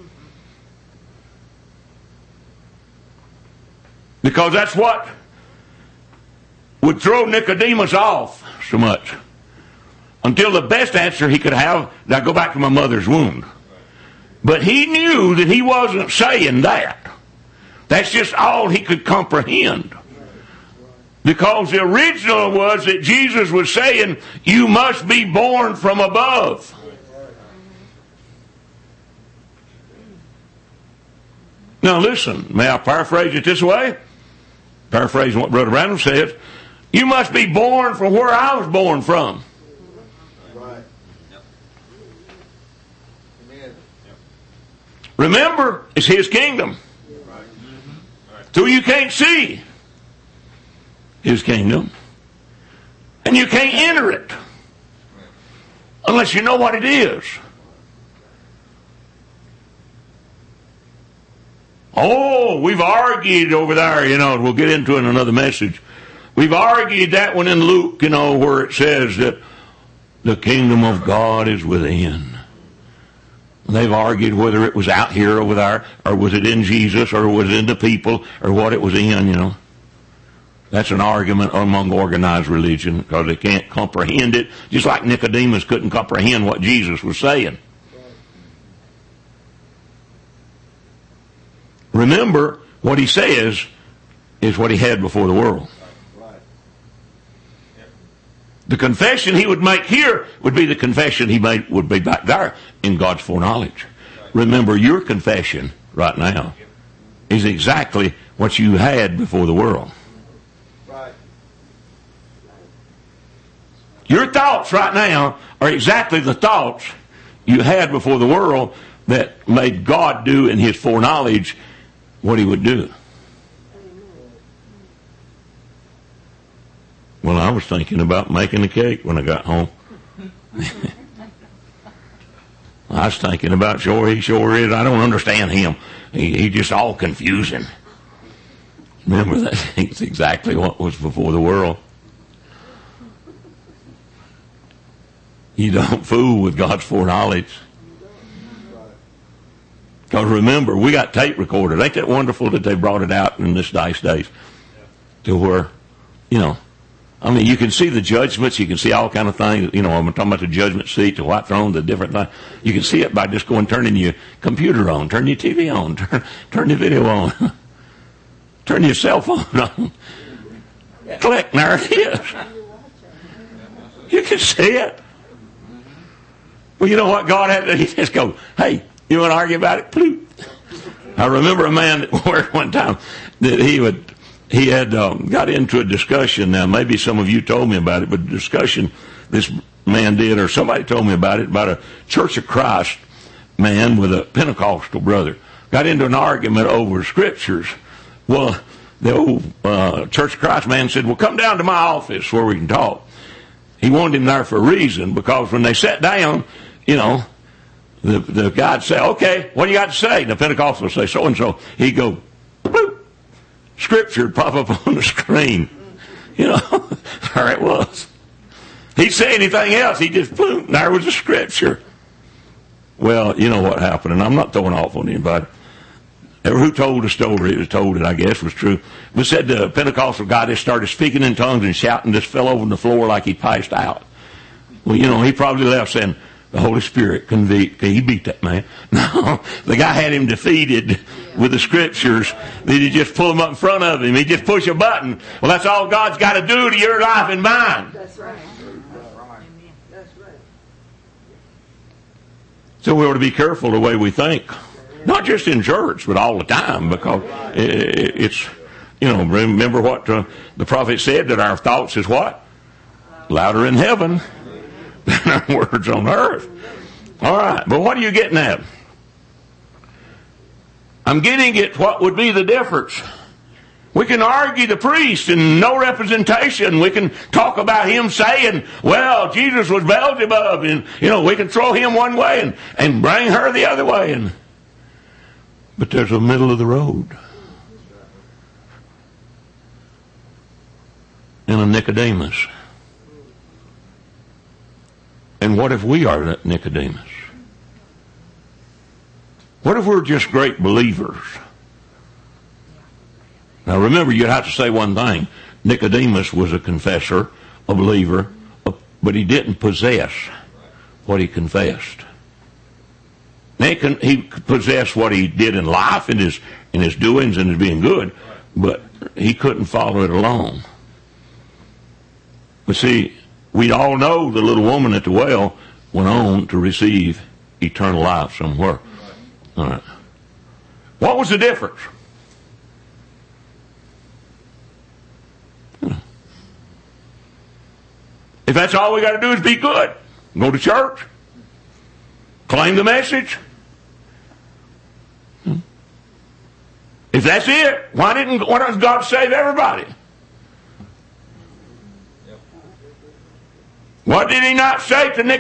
Because that's what would throw Nicodemus off so much. Until the best answer he could have, I go back to my mother's womb. But he knew that he wasn't saying that. That's just all he could comprehend. Because the original was that Jesus was saying, you must be born from above. Now listen, may I paraphrase it this way? Paraphrasing what Brother Branham says. You must be born from where I was born from. Right. Remember, it's His kingdom. So you can't see His kingdom. And you can't enter it. Unless you know what it is. Oh, we've argued over there, you know, we'll get into it in another message. We've argued that one in Luke, you know, where it says that the kingdom of God is within. They've argued whether it was out here or over there, or was it in Jesus, or was it in the people, or what it was in, you know. That's an argument among organized religion because they can't comprehend it, just like Nicodemus couldn't comprehend what Jesus was saying. Remember, what he says is what he had before the world. The confession he would make here would be the confession he made would be back there in God's foreknowledge. Remember, your confession right now is exactly what you had before the world. Your thoughts right now are exactly the thoughts you had before the world that made God do in his foreknowledge what he would do. Well, I was thinking about making a cake when I got home. I was thinking about, sure, he sure is. I don't understand him. He, he just all confusing. Remember that? It's exactly what was before the world. You don't fool with God's foreknowledge. Because remember, we got tape recorders. Ain't that wonderful that they brought it out in this nice days? To where, you know, I mean, you can see the judgments. You can see all kind of things. You know, I'm talking about the judgment seat, the white throne, the different things. You can see it by just going, turning your computer on, turn your T V on, turn, turn your video on, turn your cell phone on. Click, there it is. You can see it. Well, you know what God had to, he just go, hey, you want to argue about it? Ploop. I remember a man at work one time that he would, he had um, got into a discussion. Now, maybe some of you told me about it, but the discussion this man did, or somebody told me about it, about a Church of Christ man with a Pentecostal brother. Got into an argument over scriptures. Well, the old uh, Church of Christ man said, well, come down to my office where we can talk. He wanted him there for a reason, because when they sat down, you know, the the guy'd say, okay, what do you got to say? And the Pentecostal would say so-and-so. He'd go, bloop. Scripture would pop up on the screen. You know, there it was. He'd say anything else, he just, bloop, there was the scripture. Well, you know what happened, and I'm not throwing off on anybody. Ever who told the story, it was told it, I guess, was true. But said the Pentecostal guy just started speaking in tongues and shouting, just fell over on the floor like he passed out. Well, you know, he probably left saying, the Holy Spirit convict. He beat that man. No, the guy had him defeated with the scriptures. Then he just pull them up in front of him. He just push a button. Well, that's all God's got to do to your life and mine. That's right. That's right. That's right. So we ought to be careful the way we think. Not just in church, but all the time, because it's, you know, remember what uh, the prophet said, that our thoughts is what? Louder in heaven than our words on earth. All right, but what are you getting at? I'm getting at what would be the difference. We can argue the priest and no representation. We can talk about him saying, well, Jesus was Beelzebub, and, you know, we can throw him one way and, and bring her the other way. And but there's a middle of the road. And a Nicodemus. And what if we are Nicodemus? What if we're just great believers? Now remember, you'd have to say one thing. Nicodemus was a confessor, a believer, but he didn't possess what he confessed. He, can, he possessed what he did in life, in his in his doings and his being good, but he couldn't follow it along. But see, we all know the little woman at the well went on to receive eternal life somewhere. All right. What was the difference? If that's all we got to do is be good, go to church, claim the message. If that's it, why didn't why doesn't God save everybody? What did he not say to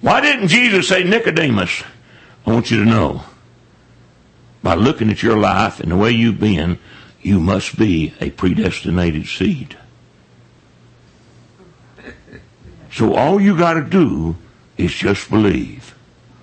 Why didn't Jesus say, Nicodemus, I want you to know, by looking at your life and the way you've been, you must be a predestinated seed. So all you got to do is just believe.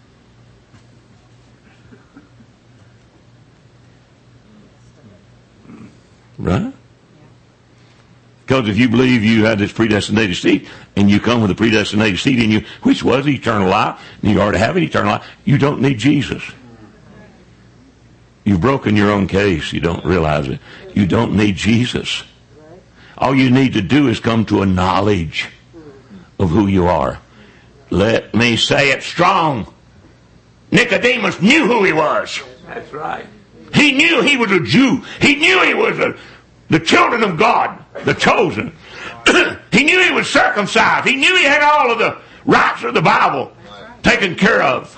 Right? Because if you believe you had this predestinated seed, and you come with a predestinated seed in you, which was eternal life, and you already have an eternal life, you don't need Jesus. You've broken your own case. You don't realize it. You don't need Jesus. All you need to do is come to a knowledge of who you are. Let me say it strong. Nicodemus knew who he was. That's right. He knew he was a Jew. He knew he was a, the children of God, the chosen. He knew he was circumcised. He knew he had all of the rights of the Bible taken care of.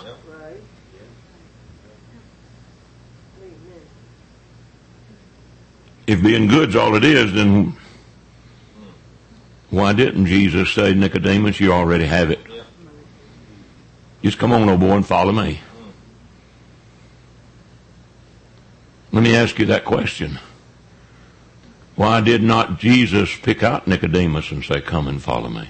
If being good's all it is, then why didn't Jesus say, Nicodemus, you already have it? Just come on, old boy, and follow me. Let me ask you that question. Why did not Jesus pick out Nicodemus and say, come and follow me?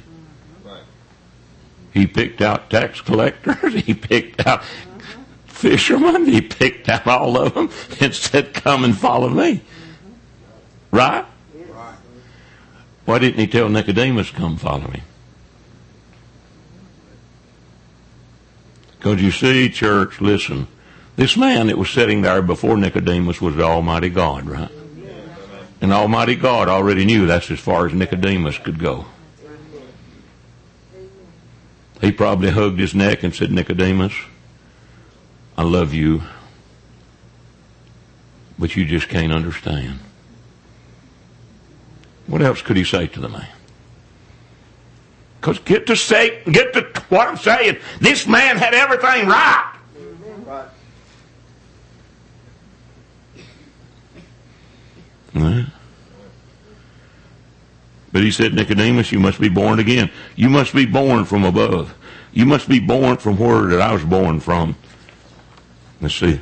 He picked out tax collectors. He picked out fishermen. He picked out all of them and said, come and follow me. Right? Why didn't he tell Nicodemus, come follow me? Because you see, church, listen, this man that was sitting there before Nicodemus was the Almighty God, right? And Almighty God already knew that's as far as Nicodemus could go. He probably hugged his neck and said, Nicodemus, I love you, but you just can't understand. What else could he say to the man? Because get to say, get to what I'm saying. This man had everything right. Right. Right. But he said, Nicodemus, you must be born again. You must be born from above. You must be born from where that I was born from. Let's see.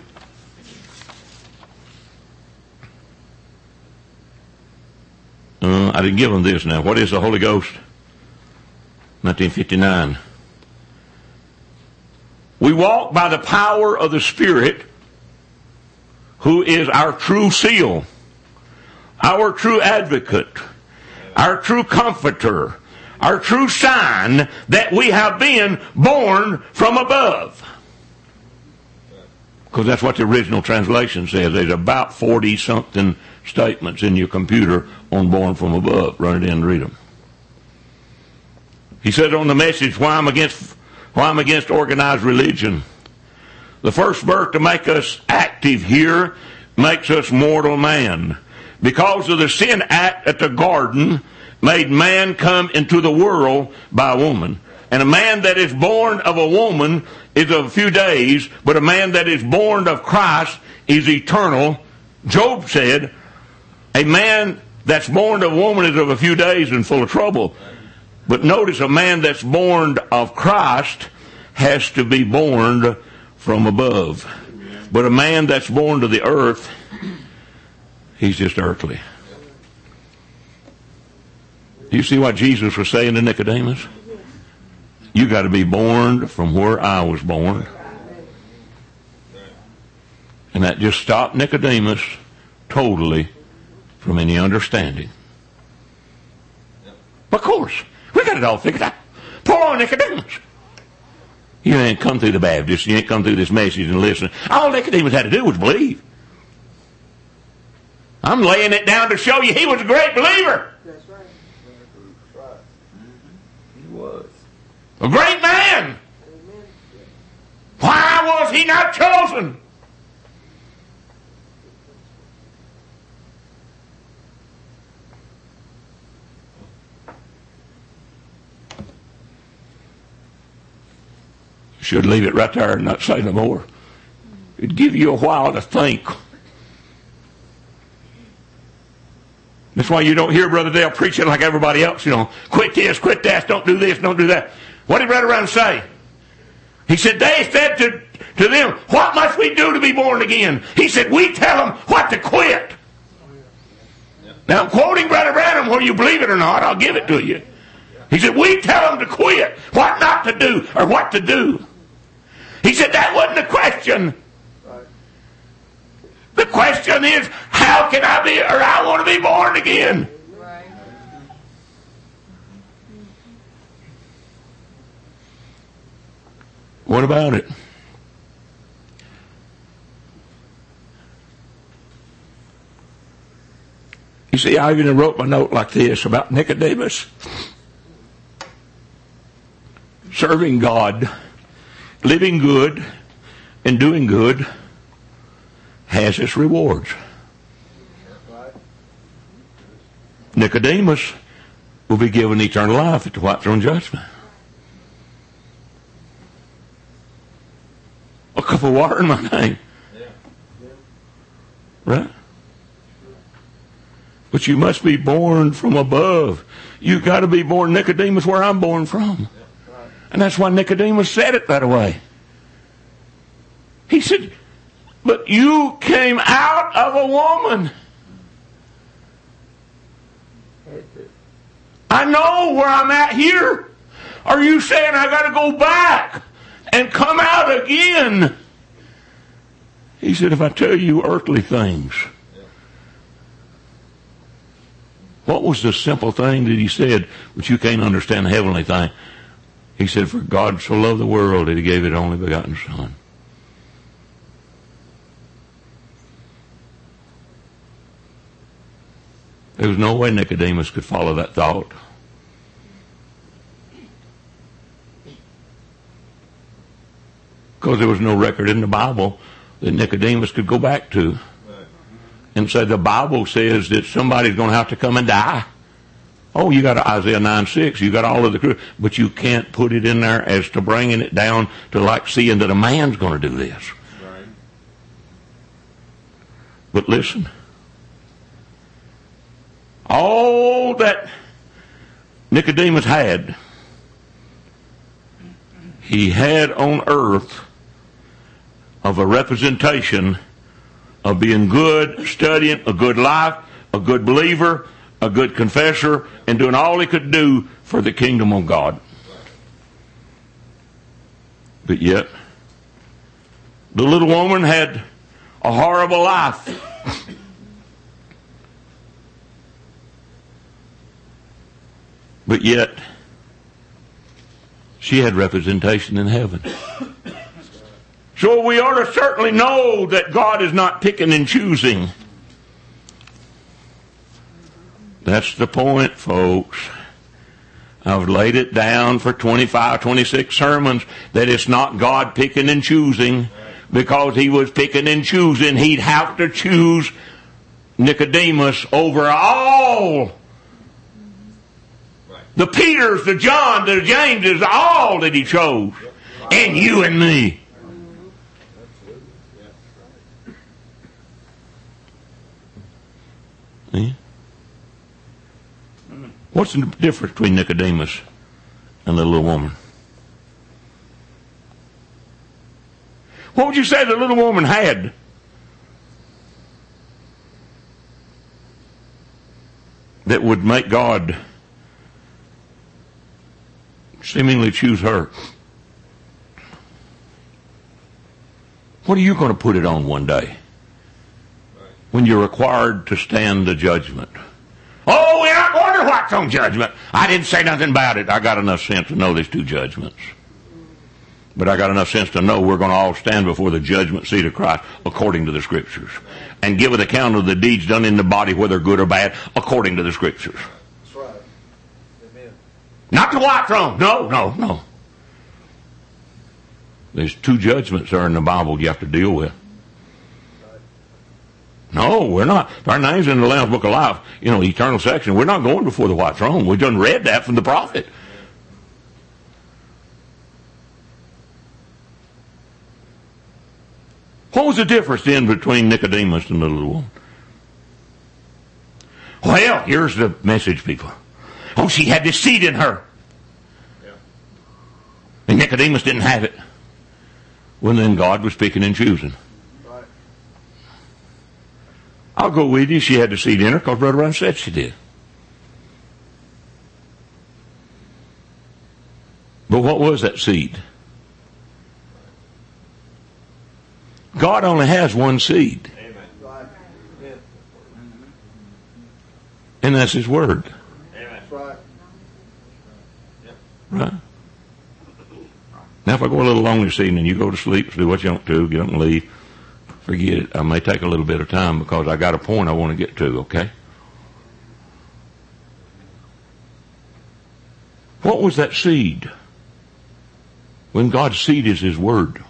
Uh, I didn't give them this now. What is the Holy Ghost? nineteen fifty-nine. We walk by the power of the Spirit, who is our true seal, our true advocate, our true comforter, our true sign that we have been born from above. Because that's what the original translation says. There's about forty-something statements in your computer on born from above. Run it in and read them. He said on the message, why I'm against, why I'm against organized religion. The first birth to make us active here makes us mortal man. Because of the sin act at the garden, made man come into the world by a woman. And a man that is born of a woman is of a few days, but a man that is born of Christ is eternal. Job said, a man that's born of a woman is of a few days and full of trouble. But notice, a man that's born of Christ has to be born from above. But a man that's born to the earth, he's just earthly. Do you see what Jesus was saying to Nicodemus? You got to be born from where I was born. And that just stopped Nicodemus totally from any understanding. Of course, we got it all figured out. Poor Nicodemus. You ain't come through the Baptist. You ain't come through this message and listen. All Nicodemus had to do was believe. I'm laying it down to show you he was a great believer. That's right. He was. A great man. Amen. Why was he not chosen? Should leave it right there and not say no more. It'd give you a while to think. That's why you don't hear Brother Dale preaching like everybody else, you know. Quit this, quit that, don't do this, don't do that. What did Brother Brown say? He said, they said to, to them, what must we do to be born again? He said, we tell them what to quit. Now, I'm quoting Brother Branham, whether you believe it or not, I'll give it to you. He said, we tell them to quit, what not to do, or what to do. He said, that wasn't the question. The question is, how can I be, or I want to be born again? What about it? You see, I even wrote my note like this about Nicodemus. Serving God, living good, and doing good has its rewards. Nicodemus will be given eternal life at the white throne judgment. A cup of water in my name. Right? But you must be born from above. You've got to be born, Nicodemus, where I'm born from. And that's why Nicodemus said it that way. He said, but you came out of a woman. I know where I'm at here. Are you saying I got to go back and come out again? He said, if I tell you earthly things. What was the simple thing that he said, which you can't understand the heavenly thing? He said, for God so loved the world that he gave his only begotten Son. There was no way Nicodemus could follow that thought. Because there was no record in the Bible that Nicodemus could go back to and say the Bible says that somebody's going to have to come and die. Oh, you got Isaiah nine six, you got all of the, but you can't put it in there as to bringing it down to like seeing that a man's going to do this. Right. But listen, all that Nicodemus had, he had on earth of a representation of being good, studying, a good life, a good believer, a good confessor, and doing all he could do for the kingdom of God. But yet, the little woman had a horrible life. But yet, she had representation in heaven. So we ought to certainly know that God is not picking and choosing. That's the point, folks. I've laid it down for twenty-five, twenty-six sermons that it's not God picking and choosing. Because he was picking and choosing, he'd have to choose Nicodemus over all. The Peters, the John, the Jameses, all that he chose. And you and me. See? What's the difference between Nicodemus and the little woman? What would you say the little woman had? That would make God seemingly choose her? What are you going to put it on one day when you're required to stand the judgment? Oh, we're not going to white throne judgment. I didn't say nothing about it. I got enough sense to know there's two judgments. But I got enough sense to know we're going to all stand before the judgment seat of Christ according to the Scriptures. And give an account of the deeds done in the body, whether good or bad, according to the Scriptures. That's right. Amen. Not the white throne. No, no, no. There's two judgments there in the Bible you have to deal with. No, we're not. Our name's in the Lamb's Book of Life, you know, eternal section. We're not going before the white throne. We've done read that from the prophet. What was the difference then between Nicodemus and the little woman? Well, here's the message, people. Oh, she had this seed in her. Yeah. And Nicodemus didn't have it. Well, then God was picking and choosing. Right. I'll go with you. She had the seed in her because Brother Brown said she did. But what was that seed? God only has one seed. Amen. Right. Yeah. And that's His Word. Amen. Right. Right? Now, if I go a little long this evening, you go to sleep, do what you want to, get up and leave, forget it. I may take a little bit of time because I got a point I want to get to, okay? What was that seed? When God's seed is His Word.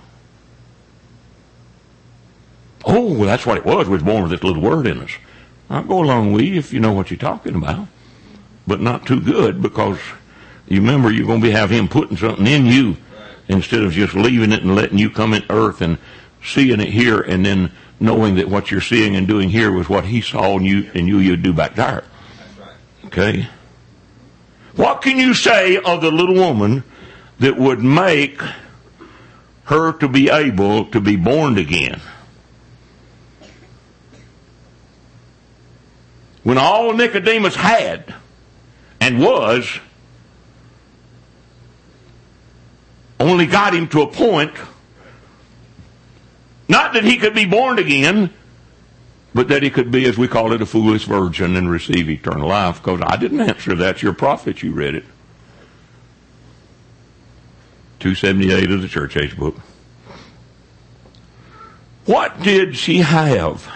Oh, well, that's what it was. We was born with this little word in us. I'll go along with you if you know what you're talking about. But not too good, because you remember you're going to be have Him putting something in you instead of just leaving it and letting you come in earth and seeing it here and then knowing that what you're seeing and doing here was what He saw and you and you you'd do back there. Okay? What can you say of the little woman that would make her to be able to be born again? When all Nicodemus had and was only got him to a point, not that he could be born again, but that he could be, as we call it, a foolish virgin and receive eternal life. Because I didn't answer that. Your prophet, you read it. two seventy-eight of the Church Age book. What did she have?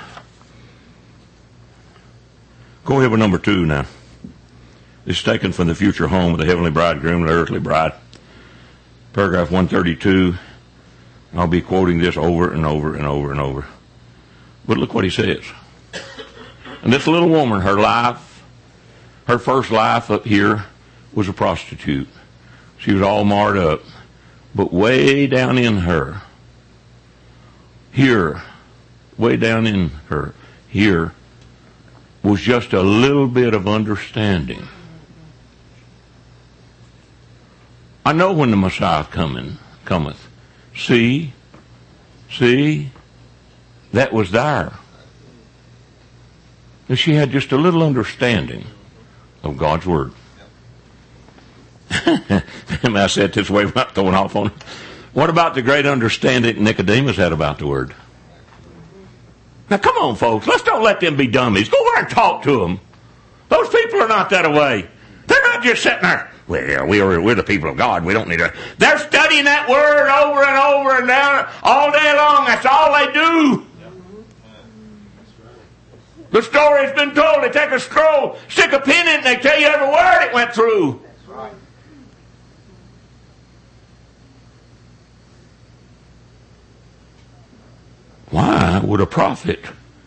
Go ahead with number two now. This is taken from the future home of the heavenly bridegroom and the earthly bride. Paragraph one thirty-two. I'll be quoting this over and over and over and over. But look what he says. And this little woman, her life, her first life up here was a prostitute. She was all marred up. But way down in her, here, way down in her, here, was just a little bit of understanding. I know when the Messiah coming, cometh. See, see, that was there. And she had just a little understanding of God's Word. I said this way without throwing off on it. What about the great understanding Nicodemus had about the Word? Now come on, folks, let's don't let them be dummies. Go over and talk to them. Those people are not that way. They're not just sitting there. Well, we're, we're the people of God. We don't need to. They're studying that Word over and over and down all day long. That's all they do. The story's been told. They take a scroll, stick a pin in it, and they tell you every word it went through. That's right. Why would a prophet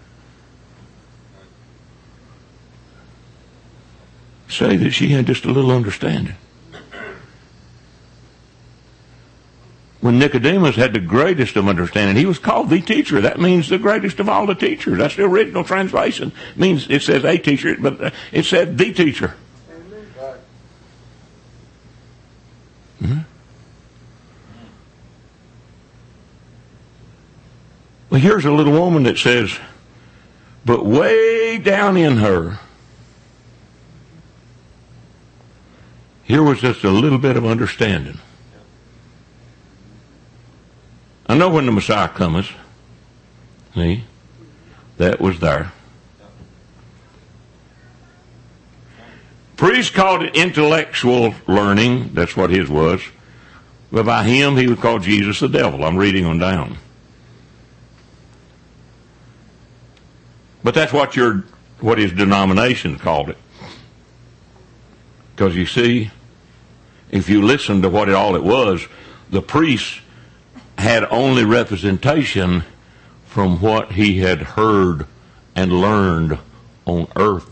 say that she had just a little understanding? When Nicodemus had the greatest of understanding, he was called the teacher. That means the greatest of all the teachers. That's the original translation. It means it says a teacher, but it said the teacher. Mm-hmm. Well, here's a little woman that says, but way down in her, here was just a little bit of understanding. I know when the Messiah comes, see, that was there. Priest called it intellectual learning. That's what his was. But by him, he would call Jesus the devil. I'm reading on down. But that's what your, what his denomination called it. Because you see, if you listen to what it, all it was, the priest had only representation from what he had heard and learned on earth.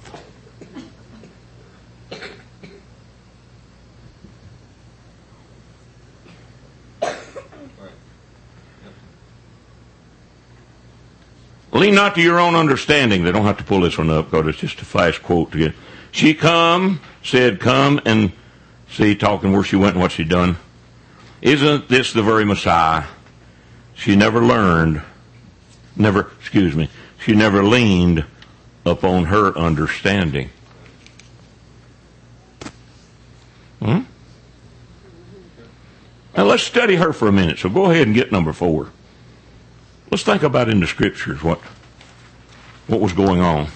Lean not to your own understanding. They don't have to pull this one up because it's just a fast quote to get. She come, said come, and see, talking where she went and what she done. Isn't this the very Messiah? She never learned, never, excuse me, she never leaned upon her understanding. Hmm? Now let's study her for a minute. So go ahead and get number four. Let's think about in the scriptures what, what was going on.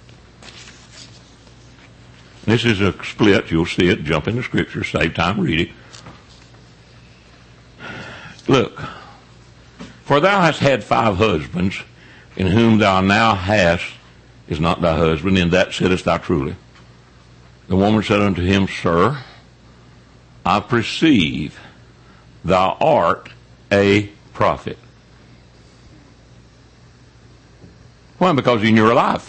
This is a split. You'll see it. Jump in the scriptures. Save time reading. Look. For thou hast had five husbands, in whom thou now hast is not thy husband, in that sittest thou truly. The woman said unto him, Sir, I perceive thou art a prophet. Why? Because in your life.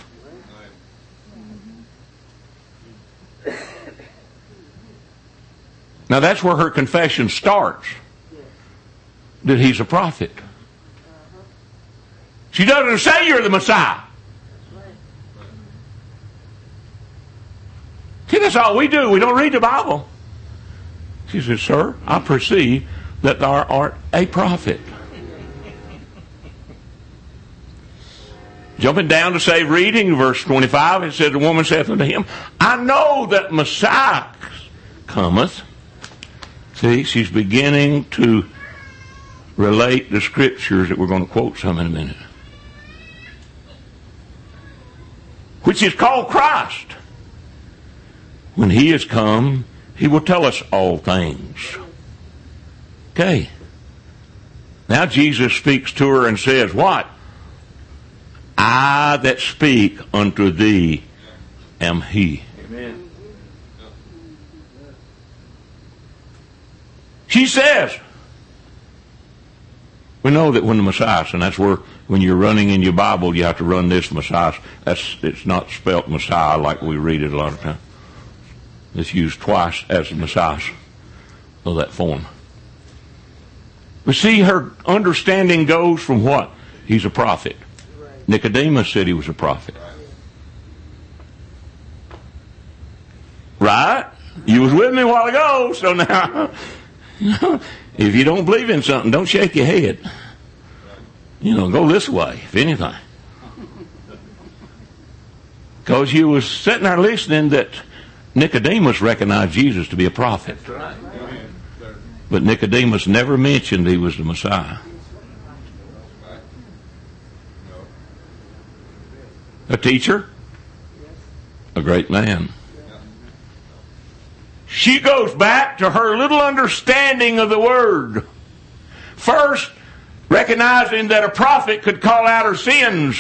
Now that's where her confession starts. That he's a prophet. She doesn't say you're the Messiah. See, that's all we do. We don't read the Bible. She says, Sir, I perceive that thou art a prophet. Jumping down to save reading, verse twenty-five, it says, the woman saith unto him, I know that Messiah cometh. See, she's beginning to relate the scriptures that we're going to quote some in a minute. Which is called Christ. When he is come, he will tell us all things. Okay. Now Jesus speaks to her and says, what? I that speak unto thee am he. Amen. She says, we know that when the Messiah, and that's where when you're running in your Bible, you have to run this Messiah. That's, it's not spelt Messiah like we read it a lot of times. It's used twice as the Messiah of that form. But see, her understanding goes from what? He's a prophet. Nicodemus said he was a prophet. Right? You was with me a while ago, so now, you know, if you don't believe in something, don't shake your head. You know, go this way, if anything. Because you was sitting there listening that Nicodemus recognized Jesus to be a prophet. But Nicodemus never mentioned he was the Messiah. A teacher, a great man. She goes back to her little understanding of the word. First, recognizing that a prophet could call out her sins.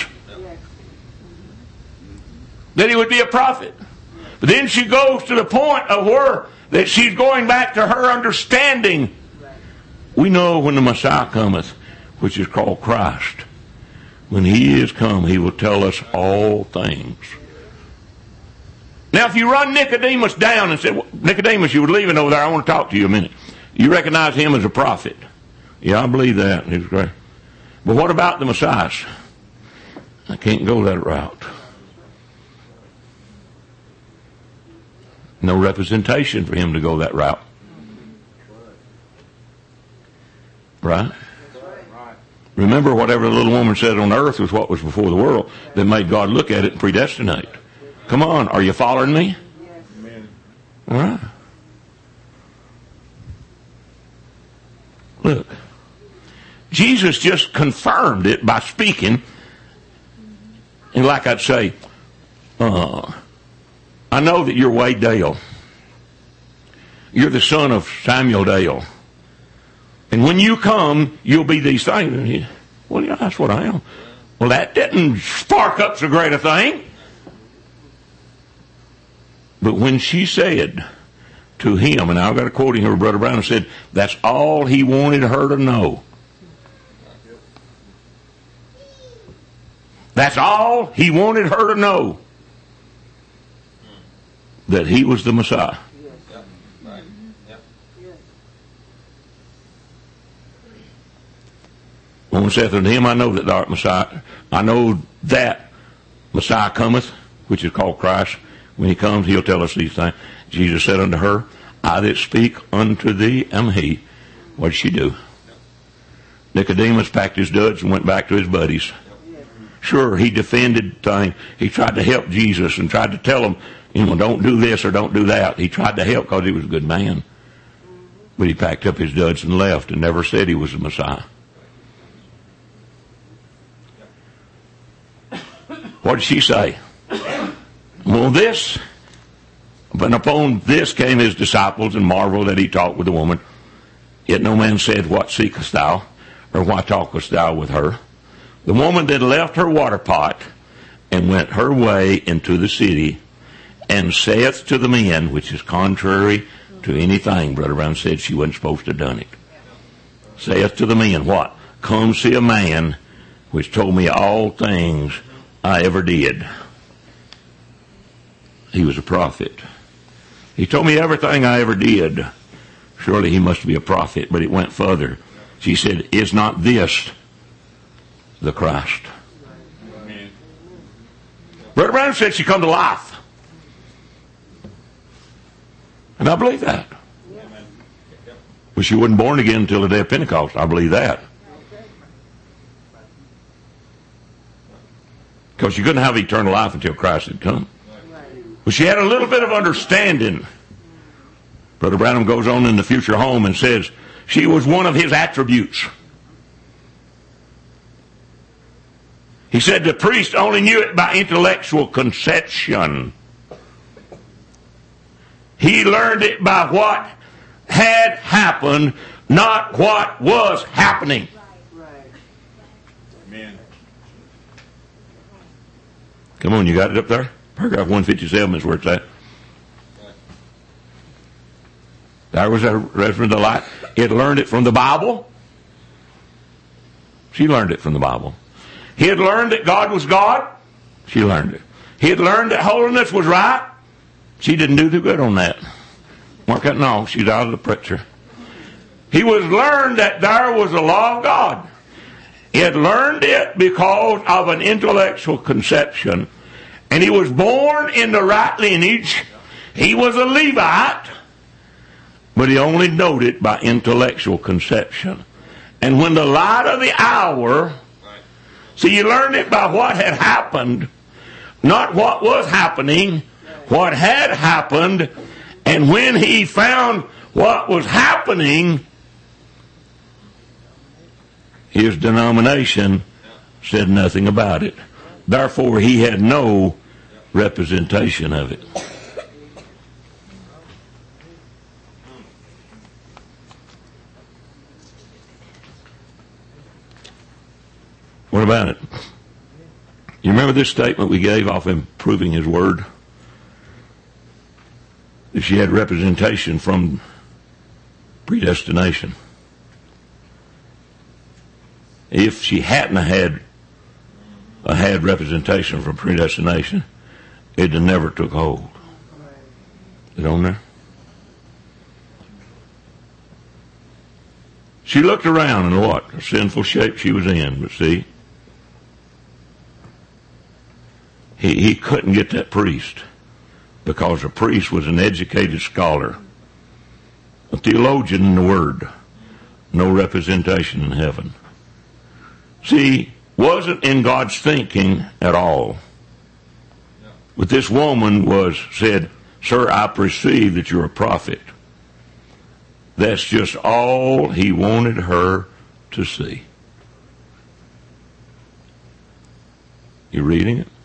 That he would be a prophet. But then she goes to the point of where that she's going back to her understanding. We know when the Messiah cometh, which is called Christ. When he is come, he will tell us all things. Now, if you run Nicodemus down and say, well, Nicodemus, you were leaving over there. I want to talk to you a minute. You recognize him as a prophet. Yeah, I believe that. He's great. But what about the Messiah? I can't go that route. No representation for him to go that route. Right? Remember, whatever the little woman said on earth was what was before the world that made God look at it and predestinate. Come on, are you following me? Yes. All right. Look, Jesus just confirmed it by speaking. And like I'd say, uh, I know that you're Wade Dale. You're the son of Samuel Dale. And when you come, you'll be these things. And he, well, yeah, that's what I am. Well, that didn't spark up so great a thing. But when she said to him, and I've got a quoting here, Brother Brown said, that's all he wanted her to know. That's all he wanted her to know. That he was the Messiah. Woman saith unto him, I know that thou art Messiah. I know that Messiah cometh, which is called Christ. When he comes, he'll tell us these things. Jesus said unto her, I that speak unto thee am he. What did she do? Nicodemus packed his duds and went back to his buddies. Sure, he defended things. He tried to help Jesus and tried to tell him, you know, don't do this or don't do that. He tried to help because he was a good man. But he packed up his duds and left and never said he was the Messiah. What did she say? Well, this, but upon this came his disciples and marveled that he talked with the woman. Yet no man said, what seekest thou? Or why talkest thou with her? The woman that left her water pot and went her way into the city and saith to the men, which is contrary to anything Brother Brown said she wasn't supposed to have done it. Saith to the men, what? Come see a man which told me all things I ever did. He was a prophet. He told me everything I ever did. Surely he must be a prophet, but it went further. She said, is not this the Christ? Amen. Brother Brown said she come to life. And I believe that. But she wasn't born again until the day of Pentecost. I believe that. Because she couldn't have eternal life until Christ had come. But she had a little bit of understanding. Brother Branham goes on in the Future Home and says she was one of his attributes. He said the priest only knew it by intellectual conception. He learned it by what had happened, not what was happening. Amen. Come on, you got it up there? Paragraph one fifty-seven is where it's at. There was a reference to light. It learned it from the Bible. She learned it from the Bible. He had learned that God was God. She learned it. He had learned that holiness was right. She didn't do too good on that. Mark that, no, she's out of the picture. He was learned that there was a law of God. He had learned it because of an intellectual conception. And he was born in the right lineage. He was a Levite. But he only knowed it by intellectual conception. And when the light of the hour, see, you learned it by what had happened, not what was happening, what had happened. And when he found what was happening, his denomination said nothing about it. Therefore, he had no representation of it. What about it? You remember this statement we gave off him proving his word? That she had representation from predestination. If she hadn't had uh, had representation from predestination, it never took hold. Is it on there? She looked around and what? The sinful shape she was in. But see, he, he couldn't get that priest because the priest was an educated scholar, a theologian in the Word, no representation in heaven. See, wasn't in God's thinking at all. But this woman was said, "Sir, I perceive that you're a prophet." That's just all he wanted her to see. You reading it?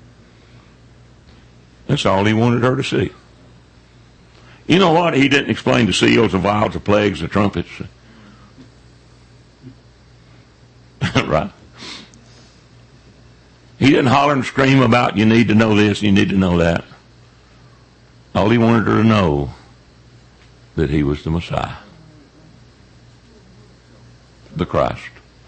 That's all he wanted her to see. You know what? He didn't explain the seals, the vials, the plagues, the trumpets. Right? He didn't holler and scream about, you need to know this, you need to know that. All he wanted her to know that he was the Messiah, the Christ.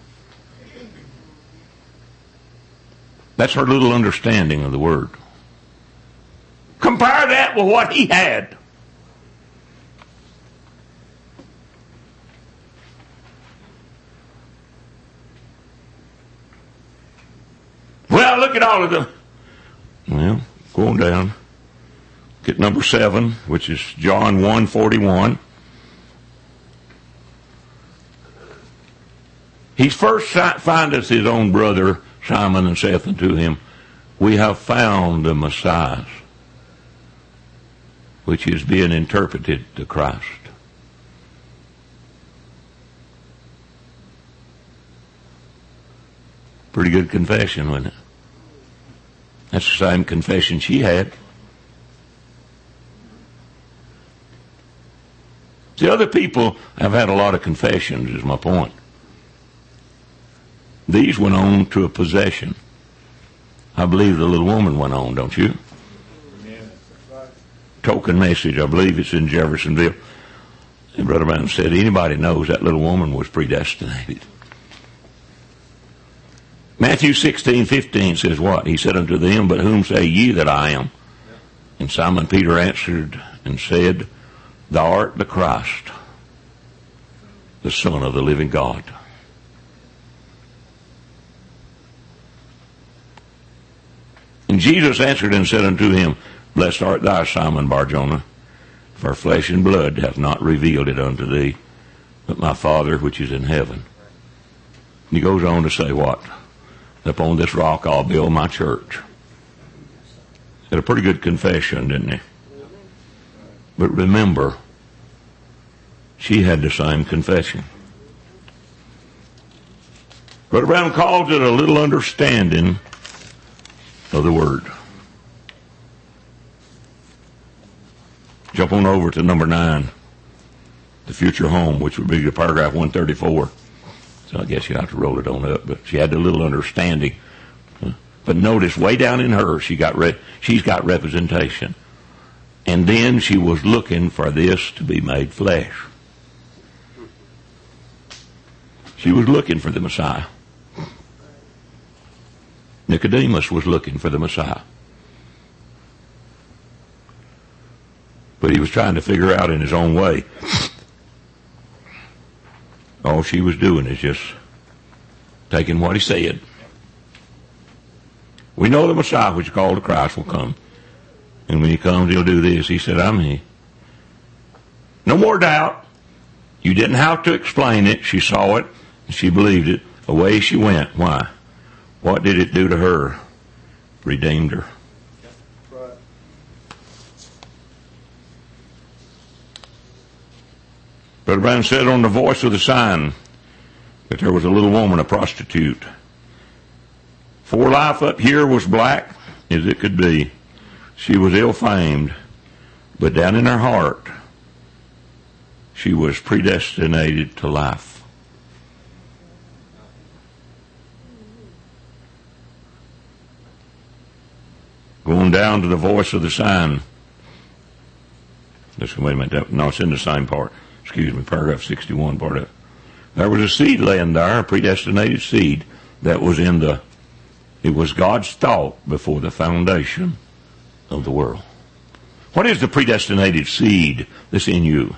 That's her little understanding of the Word. Compare that with what he had. Well, look at all of them. Well, going down. Get number seven, which is John one forty-one. He first findeth his own brother Simon and saith unto him, We have found the Messiah, which is being interpreted to Christ. Pretty good confession, wasn't it? That's the same confession she had. See, other people have had a lot of confessions, is my point. These went on to a possession. I believe the little woman went on, don't you? Token message, I believe it's in Jeffersonville. And Brother Brown said, anybody knows that little woman was predestinated. Matthew sixteen fifteen says what? He said unto them, But whom say ye that I am? And Simon Peter answered and said, Thou art the Christ, the Son of the living God. And Jesus answered and said unto him, Blessed art thou, Simon Bar-Jonah, for flesh and blood hath not revealed it unto thee, but my Father which is in heaven. And he goes on to say what? Upon this rock I'll build my church. Had a pretty good confession, didn't he? But remember, she had the same confession. Brother Brown calls it a little understanding of the word. Jump on over to number nine, the future home, which would be the paragraph one thirty-four. So I guess you have to roll it on up, but she had a little understanding. But notice, way down in her, she got re- she's got representation. And then she was looking for this to be made flesh. She was looking for the Messiah. Nicodemus was looking for the Messiah. But he was trying to figure out in his own way. All she was doing is just taking what he said. We know the Messiah, which is called the Christ, will come. And when he comes, he'll do this. He said, I'm he. No more doubt. You didn't have to explain it. She saw it, and she believed it. Away she went. Why? What did it do to her? Redeemed her. Right. Brother Brown said on the voice of the sign that there was a little woman, a prostitute. For life up here was black as it could be. She was ill-famed, but down in her heart, she was predestinated to life. Going down to the voice of the sign. Just wait a minute. No, it's in the same part. Excuse me, paragraph sixty-one, part of it. There was a seed laying there, a predestinated seed that was in the, it was God's thought before the foundation of the world. What is the predestinated seed that's in you?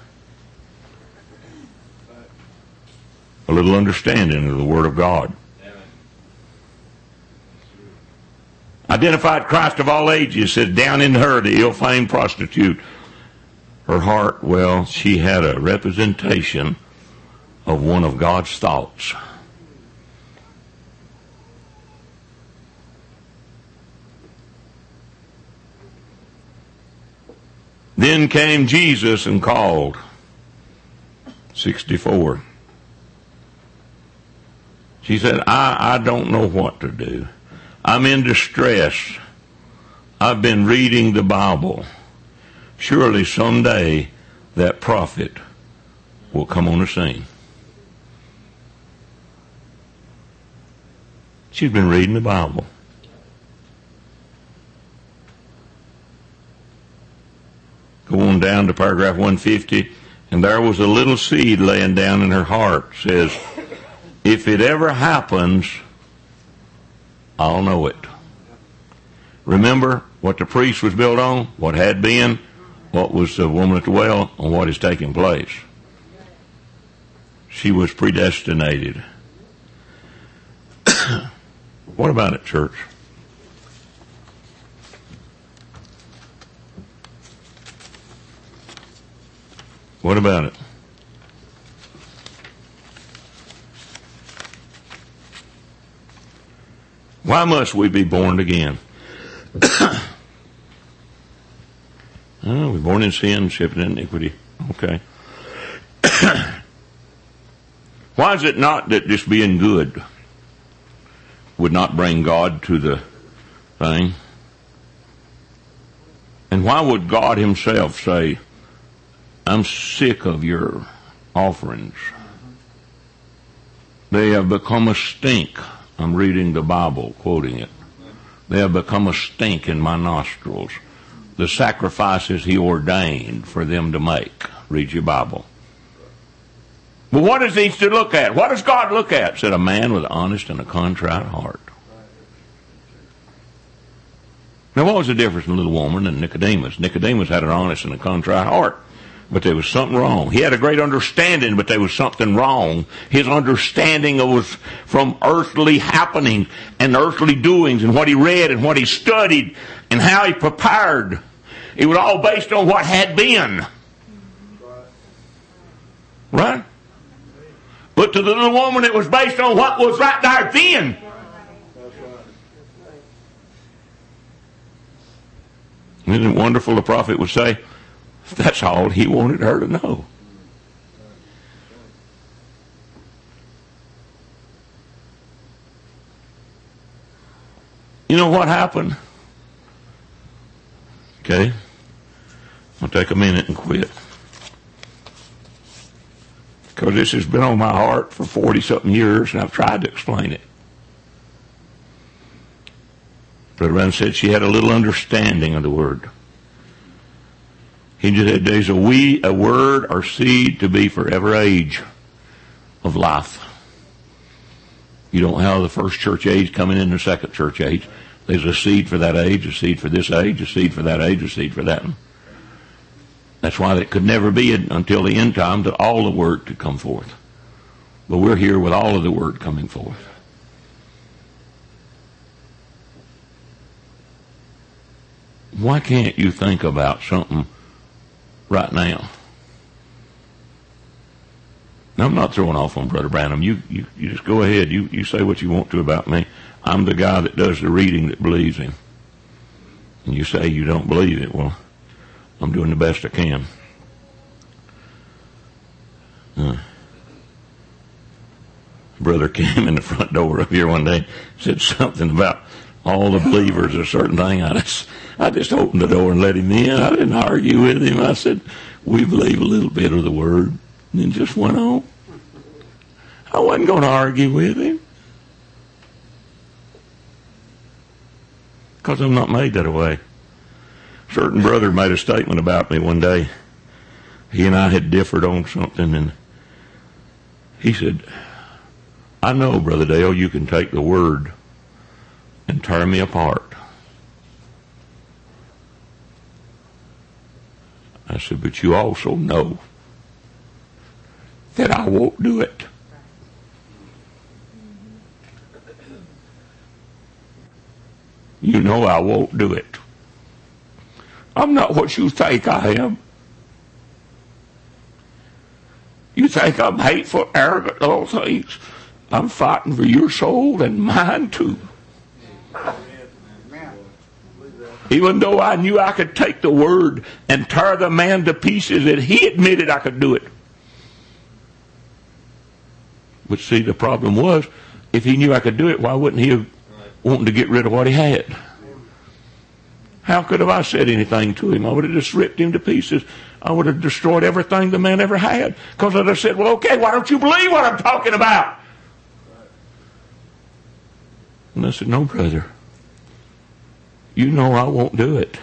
A little understanding of the Word of God. Amen. Identified Christ of all ages, said down in her, the ill-famed prostitute. Her heart, well, she had a representation of one of God's thoughts. Then came Jesus and called. sixty-four. She said, I, I don't know what to do. I'm in distress. I've been reading the Bible. Surely someday that prophet will come on the scene. She's been reading the Bible. Go on down to paragraph one fifty. And there was a little seed laying down in her heart. Says, if it ever happens, I'll know it. Remember what the priest was built on, what had been, what was the woman at the well, and what is taking place. She was predestinated. What about it, church? What about it? Why must we be born again? Oh, we're born in sin, shaped in iniquity. Okay. Why is it not that just being good would not bring God to the thing? And why would God himself say, I'm sick of your offerings? They have become a stink. I'm reading the Bible, quoting it. They have become a stink in my nostrils. The sacrifices he ordained for them to make. Read your Bible. But what does he to look at? What does God look at? Said a man with an honest and a contrite heart. Now what was the difference in the little woman and Nicodemus? Nicodemus had an honest and a contrite heart. But there was something wrong. He had a great understanding, but there was something wrong. His understanding was from earthly happening and earthly doings and what he read and what he studied and how he prepared. It was all based on what had been. Right? But to the little woman, it was based on what was right there then. Isn't it wonderful? The prophet would say, that's all he wanted her to know. You know what happened? Okay. I'll take a minute and quit. Because this has been on my heart for forty-something years, and I've tried to explain it. Brother Brown said she had a little understanding of the Word. He just said there's a, we, a word or seed to be for every age of life. You don't have the first church age coming in the second church age. There's a seed for that age, a seed for this age, a seed for that age, a seed for that one. That's why it could never be until the end time that all the Word could come forth. But we're here with all of the Word coming forth. Why can't you think about something right now? Now, I'm not throwing off on Brother Branham. You, you, you just go ahead. You, you say what you want to about me. I'm the guy that does the reading that believes him. And you say you don't believe it. Well, I'm doing the best I can. Uh, brother came in the front door up here one day, said something about all the believers a certain thing. I just, I just opened the door and let him in. I didn't argue with him. I said, we believe a little bit of the Word. And then just went on. I wasn't going to argue with him. Because I'm not made that way. A certain brother made a statement about me one day. He and I had differed on something, and he said, I know, Brother Dale, you can take the Word and tear me apart. I said, but you also know that I won't do it. You know I won't do it. I'm not what you think I am. You think I'm hateful, arrogant, all things. I'm fighting for your soul and mine too. Even though I knew I could take the Word and tear the man to pieces, and he admitted I could do it. But see, the problem was, if he knew I could do it, why wouldn't he have wanted to get rid of what he had? How could have I said anything to him? I would have just ripped him to pieces. I would have destroyed everything the man ever had. Because I'd have said, well, okay, why don't you believe what I'm talking about? And I said, no, brother. You know I won't do it.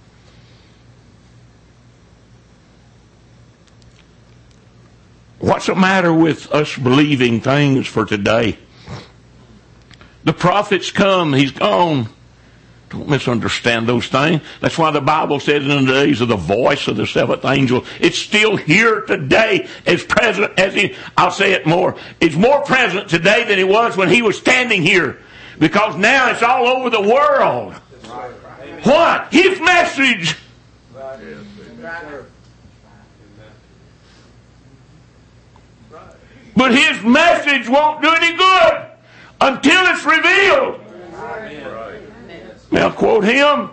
What's the matter with us believing things for today? The prophet's come, he's gone. Don't misunderstand those things. That's why the Bible says in the days of the voice of the seventh angel, it's still here today as present as he, I'll say it more, it's more present today than it was when he was standing here. Because now it's all over the world. What? His message. But his message won't do any good until it's revealed. May I quote him?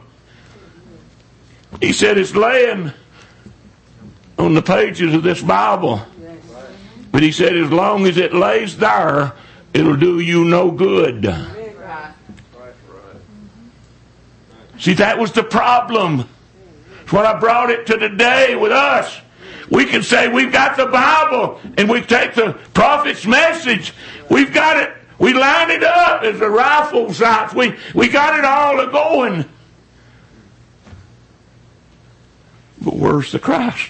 He said it's laying on the pages of this Bible. But he said as long as it lays there, it'll do you no good. See, that was the problem. It's what I brought it to today with us. We can say we've got the Bible and we take the prophet's message. We've got it. We line it up as a rifle sights. We, we got it all a-going. But where's the Christ?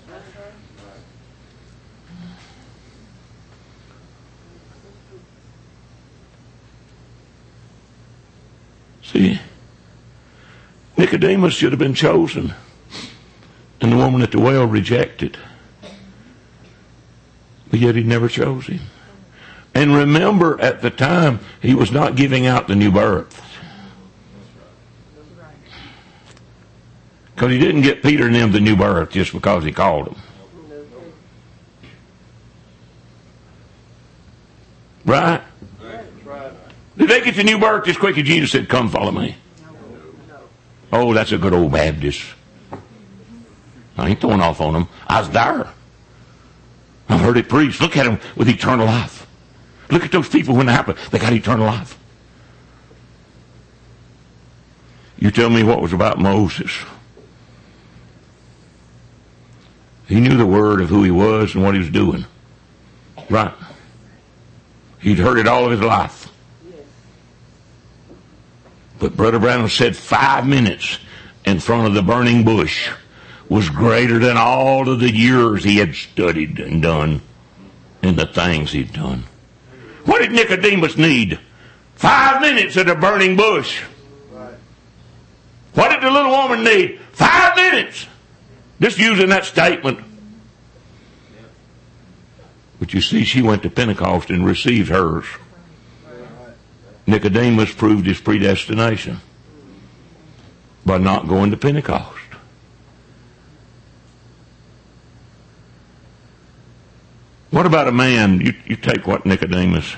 See, Nicodemus should have been chosen, and the woman at the well rejected. But yet he never chose him. And remember, at the time, he was not giving out the new birth. Because he didn't get Peter and them the new birth just because he called them. Right? Did they get the new birth just quick as Jesus said, come follow me? Oh, that's a good old Baptist. I ain't throwing off on them. I was there. I've heard it preached. Look at them with eternal life. Look at those people when it happened. They got eternal life. You tell me what was about Moses. He knew the word of who he was and what he was doing. Right. He'd heard it all of his life. But Brother Branham said five minutes in front of the burning bush was greater than all of the years he had studied and done and the things he'd done. What did Nicodemus need? Five minutes at a burning bush. What did the little woman need? Five minutes. Just using that statement. But you see, she went to Pentecost and received hers. Nicodemus proved his predestination by not going to Pentecost. What about a man? You, you take what Nicodemus.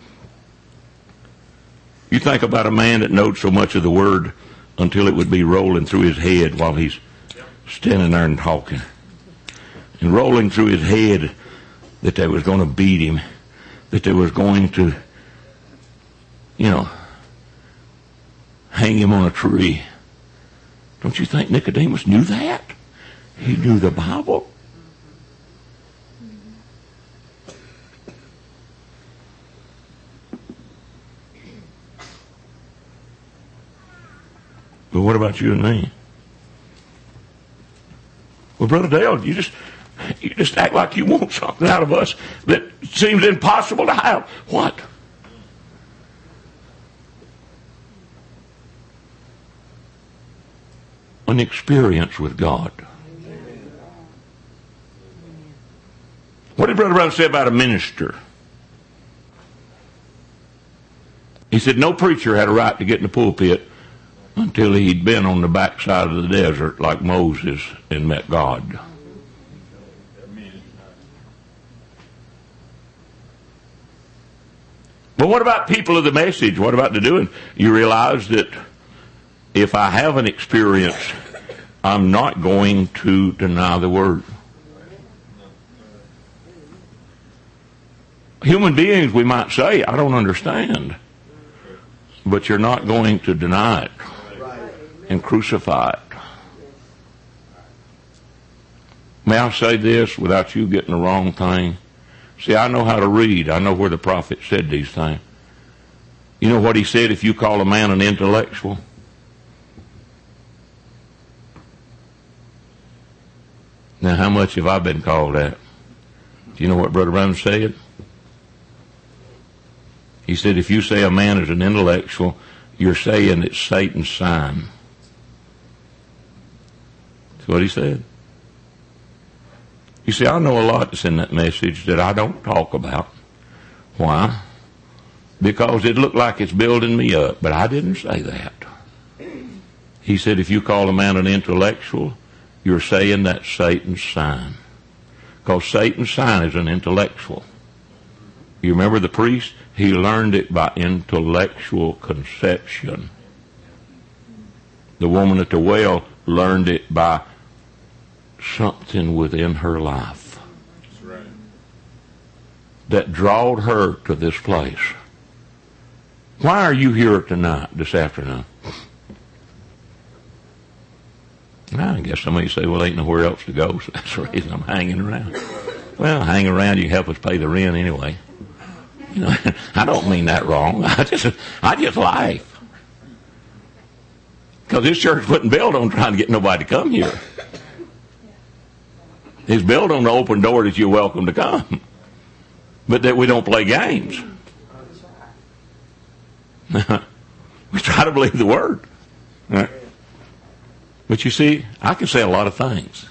You think about a man that knowed so much of the Word until it would be rolling through his head while he's standing there and talking. And rolling through his head that they was going to beat him, that they was going to, you know, hang him on a tree. Don't you think Nicodemus knew that? He knew the Bible. But what about you and me? Well, Brother Dale, you just you just act like you want something out of us that seems impossible to have. What? An experience with God. What did Brother Brown say about a minister? He said no preacher had a right to get in the pulpit until he'd been on the backside of the desert like Moses and met God. But what about people of the message? What about the doing? You realize that if I have an experience, I'm not going to deny the word. Human beings, we might say, I don't understand. But you're not going to deny it and crucify it. May I say this without you getting the wrong thing? See, I know how to read. I know where the prophet said these things. You know what he said if you call a man an intellectual? Now, how much have I been called that? Do you know what Brother Brown said? He said, if you say a man is an intellectual, you're saying it's Satan's sign. That's what he said. You see, I know a lot that's in that message that I don't talk about. Why? Because it looked like it's building me up, but I didn't say that. He said, if you call a man an intellectual, you're saying that's Satan's sign. Because Satan's sign is an intellectual. You remember the priest? He learned it by intellectual conception. The woman at the well learned it by something within her life. That's right. That drawed her to this place. Why are you here tonight, this afternoon? I guess somebody say, well, ain't nowhere else to go, so that's the reason I'm hanging around. Well, hang around, you can help us pay the rent anyway. You know, I don't mean that wrong. I just, I just laugh. Because this church wasn't built on trying to get nobody to come here. It's built on the open door that you're welcome to come. But that we don't play games. We try to believe the Word. Right? But you see, I can say a lot of things.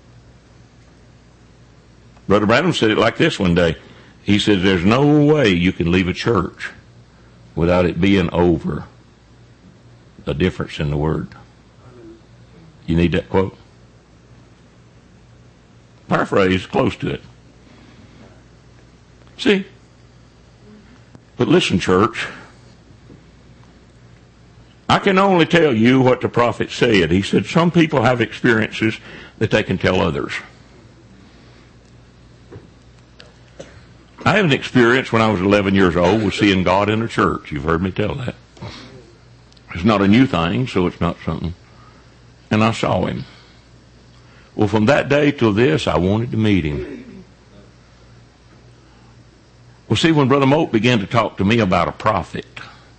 Brother Branham said it like this one day. He says, there's no way you can leave a church without it being over a difference in the Word. You need that quote? Paraphrase, close to it. See? But listen, church. I can only tell you what the prophet said. He said some people have experiences that they can tell others. I had an experience when I was eleven years old with seeing God in a church. You've heard me tell that. It's not a new thing, so it's not something. And I saw him. Well, from that day till this, I wanted to meet him. Well, see, when Brother Moat began to talk to me about a prophet,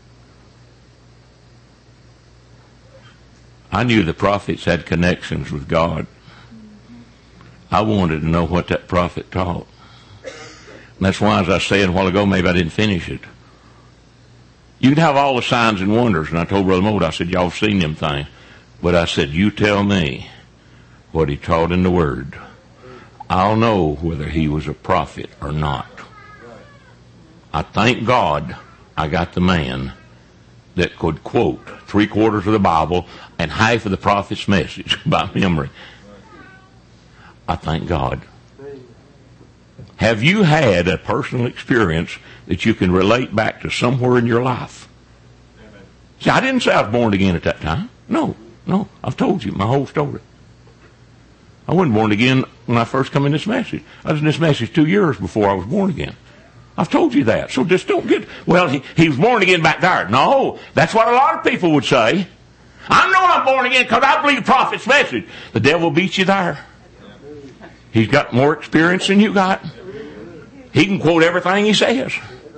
I knew the prophets had connections with God. I wanted to know what that prophet taught. And that's why, as I said a while ago, maybe I didn't finish it. You can have all the signs and wonders. And I told Brother Moat, I said, y'all have seen them things. But I said, you tell me what he taught in the Word. I'll know whether he was a prophet or not. I thank God I got the man that could quote three quarters of the Bible and half of the prophet's message by memory. I thank God. Have you had a personal experience that you can relate back to somewhere in your life? Amen. See, I didn't say I was born again at that time. No, no. I've told you my whole story. I wasn't born again when I first come in this message. I was in this message two years before I was born again. I've told you that. So just don't get, well, he, he was born again back there. No, that's what a lot of people would say. I know I'm born again because I believe the prophet's message. The devil beats you there. He's got more experience than you got. He can quote everything he says.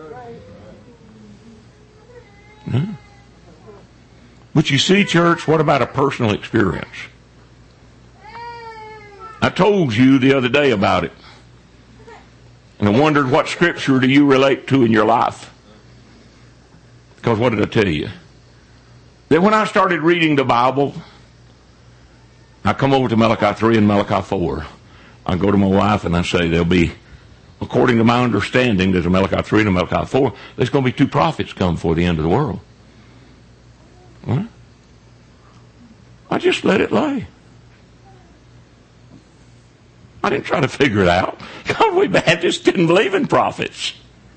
Hmm. But you see, church, what about a personal experience? I told you the other day about it. And I wondered, what scripture do you relate to in your life? Because what did I tell you? That when I started reading the Bible, I come over to Malachi three and Malachi four. I go to my wife and I say, there'll be, according to my understanding, there's a Malachi three and a Malachi four, there's going to be two prophets come before the end of the world. Huh? I just let it lay. I didn't try to figure it out. God, we Baptists didn't believe in prophets.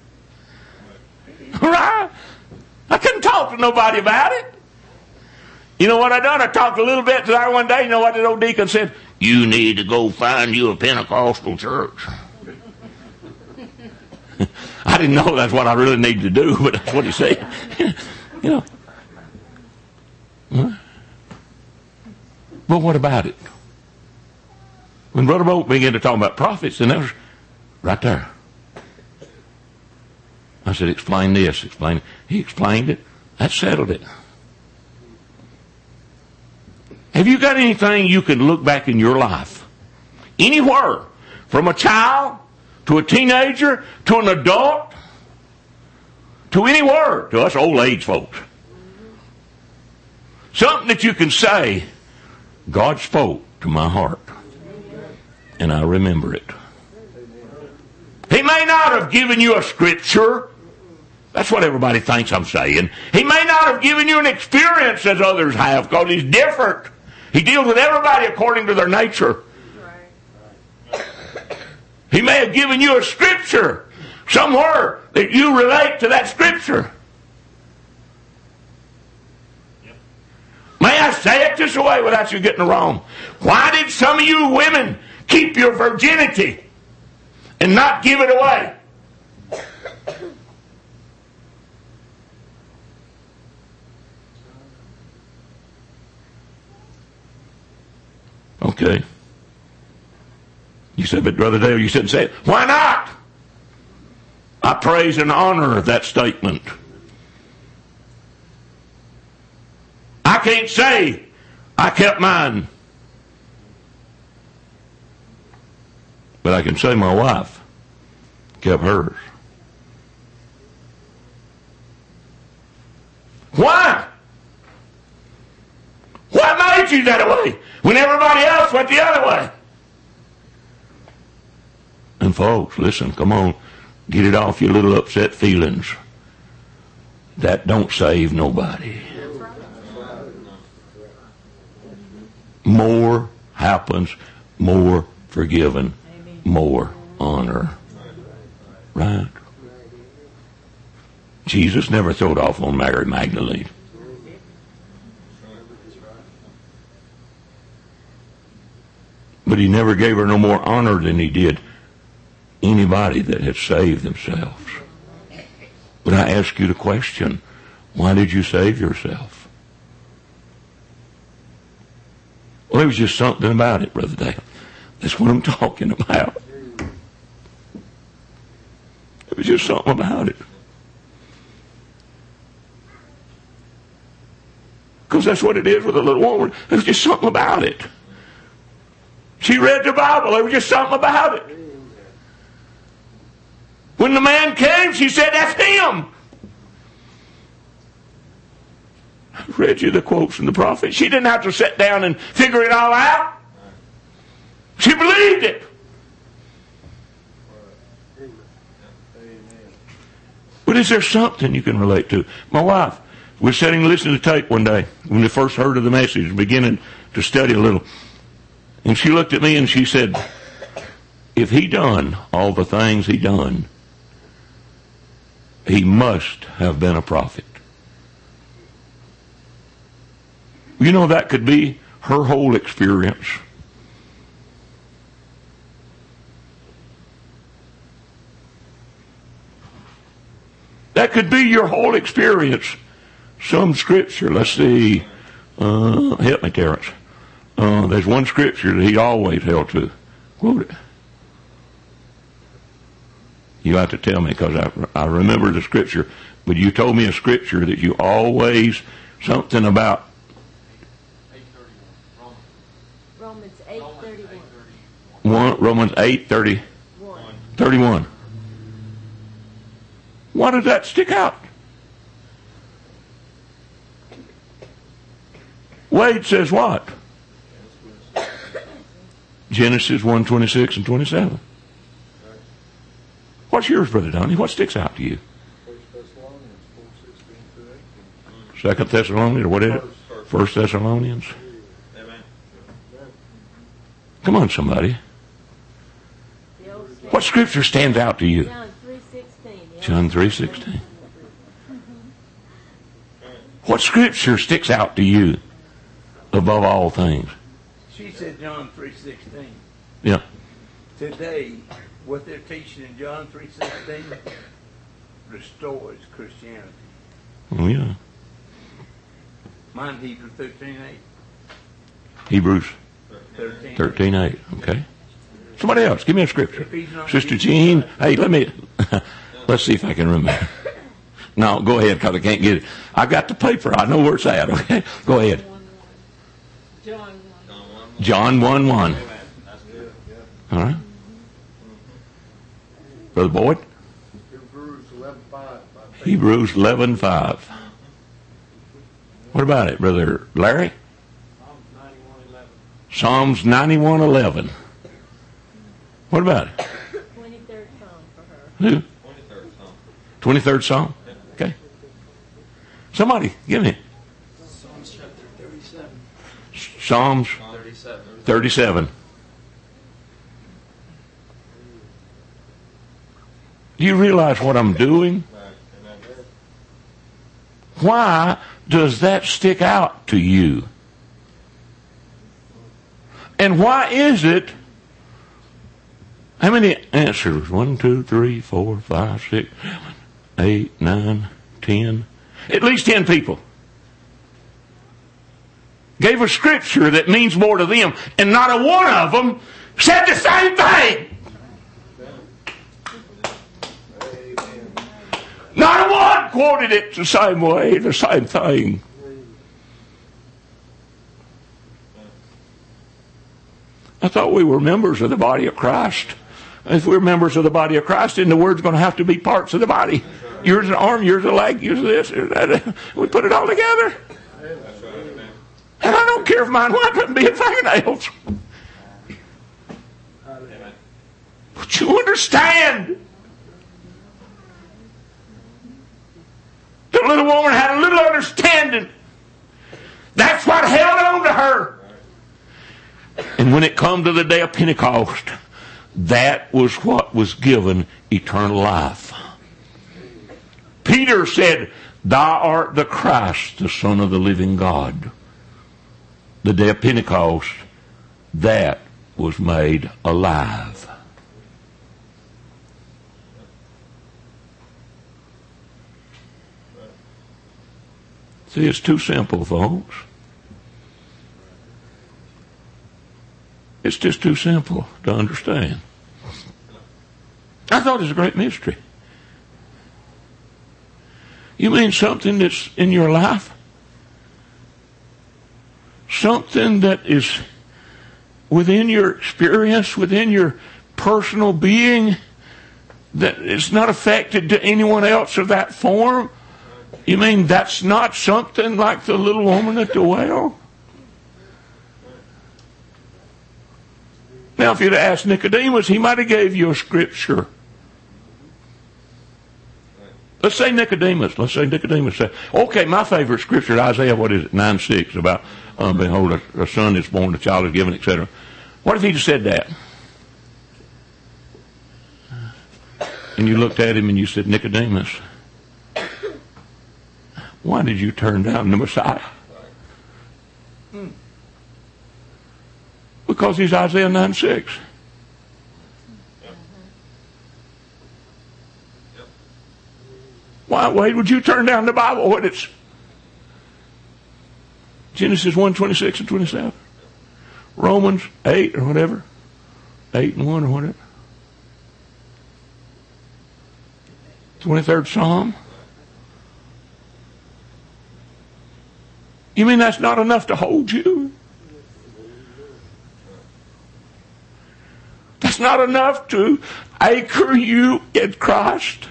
Right? I couldn't talk to nobody about it. You know what I done? I talked a little bit to her one day. You know what the old deacon said? You need to go find you a Pentecostal church. I didn't know that's what I really needed to do, but that's what he said. You know. Huh? But what about it? When Brother Moat began to talk about prophets, and that was right there. I said, explain this, explain it. He explained it. That settled it. Have you got anything you can look back in your life? Anywhere. From a child, to a teenager, to an adult, to anywhere, to us old age folks. Something that you can say, God spoke to my heart. And I remember it. He may not have given you a scripture. That's what everybody thinks I'm saying. He may not have given you an experience as others have, because he's different. He deals with everybody according to their nature. He may have given you a scripture somewhere that you relate to that scripture. May I say it this way without you getting it wrong. Why did some of you women keep your virginity and not give it away? Okay. You said, but Brother Dale, you shouldn't say it. Why not? I praise and honor that statement. I can't say I kept mine. But I can say my wife kept hers. Why? What made you that way when everybody else went the other way? And folks, listen, come on, get it off your little upset feelings. That don't save nobody. More happens, more forgiven, more honor. Right? Jesus never throwed off on Mary Magdalene. But he never gave her no more honor than he did anybody that had saved themselves. But I ask you the question, why did you save yourself? Well, there was just something about it, Brother Dale. That's what I'm talking about. There was just something about it. Because that's what it is with a little woman. There's just something about it. She read the Bible. There was just something about it. When the man came, she said, that's him. I read you the quotes from the prophet. She didn't have to sit down and figure it all out. She believed it. But is there something you can relate to? My wife was sitting listening to tape one day when we first heard of the message, beginning to study a little. And she looked at me and she said, if he done all the things he done, he must have been a prophet. You know, that could be her whole experience. That could be your whole experience. Some scripture, let's see, uh, help me, Terrence. Uh, there's one scripture that he always held to. Quote it. You have to tell me, because I, I remember the scripture, but you told me a scripture that you always, something about. Romans eight thirty-one. One, Romans eight thirty, thirty-one. Why did that stick out? Wade says what? Genesis one twenty-six and twenty-seven. What's yours, Brother Donnie? What sticks out to you? Second Thessalonians, or what is it? First Thessalonians. Come on, somebody. What scripture stands out to you? John three sixteen. John three sixteen. What scripture sticks out to you above all things? She said John three sixteen. Yeah. Today, what they're teaching in John three sixteen restores Christianity. Oh, yeah. Mine Hebrews thirteen eight. Hebrews thirteen. thirteen eight. Okay. Somebody else, give me a scripture. Sister Jean, hey, let me, let's see if I can remember. No, go ahead, because I can't get it. I got the paper. I know where it's at, okay? Go ahead. John John one one. All right. Brother Boyd? Hebrews eleven five. Hebrews eleven five. What about it, Brother Larry? Psalms ninety-one eleven. What about it? twenty-third Psalm for her. Who? twenty-third Psalm. Okay. Somebody, give me. Psalms chapter thirty-seven. Psalms thirty-seven. Do you realize what I'm doing? Why does that stick out to you? And why is it? How many answers? One, two, three, four, five, six, seven, eight, nine, ten. At least ten people gave a scripture that means more to them, and not a one of them said the same thing. Not a one quoted it the same way, the same thing. I thought we were members of the body of Christ. If we're members of the body of Christ, then the word's going to have to be parts of the body. Yours an arm, yours a leg, yours this, yours that. We put it all together. And I don't care if mine wind up being fingernails. But you understand. The little woman had a little understanding. That's what held on to her. And when it come to the day of Pentecost, that was what was given eternal life. Peter said, "Thou art the Christ, the Son of the living God." The day of Pentecost, that was made alive. See, it's too simple, folks. It's just too simple to understand. I thought it was a great mystery. You mean something that's in your life? Something that is within your experience, within your personal being, that is not affected to anyone else of that form? You mean that's not something like the little woman at the well? Now, if you'd asked Nicodemus, he might have gave you a scripture. Let's say Nicodemus. Let's say Nicodemus said, okay, my favorite scripture, Isaiah, what is it, nine six, about, um, behold, a, a son is born, a child is given, et cetera. What if he just said that? And you looked at him and you said, Nicodemus, why did you turn down the Messiah? Because he's Isaiah nine six. Why, Wade, would you turn down the Bible when it's Genesis one twenty-six and twenty-seven? Romans eight or whatever? eight and one or whatever? twenty-third Psalm? You mean that's not enough to hold you? That's not enough to anchor you in Christ?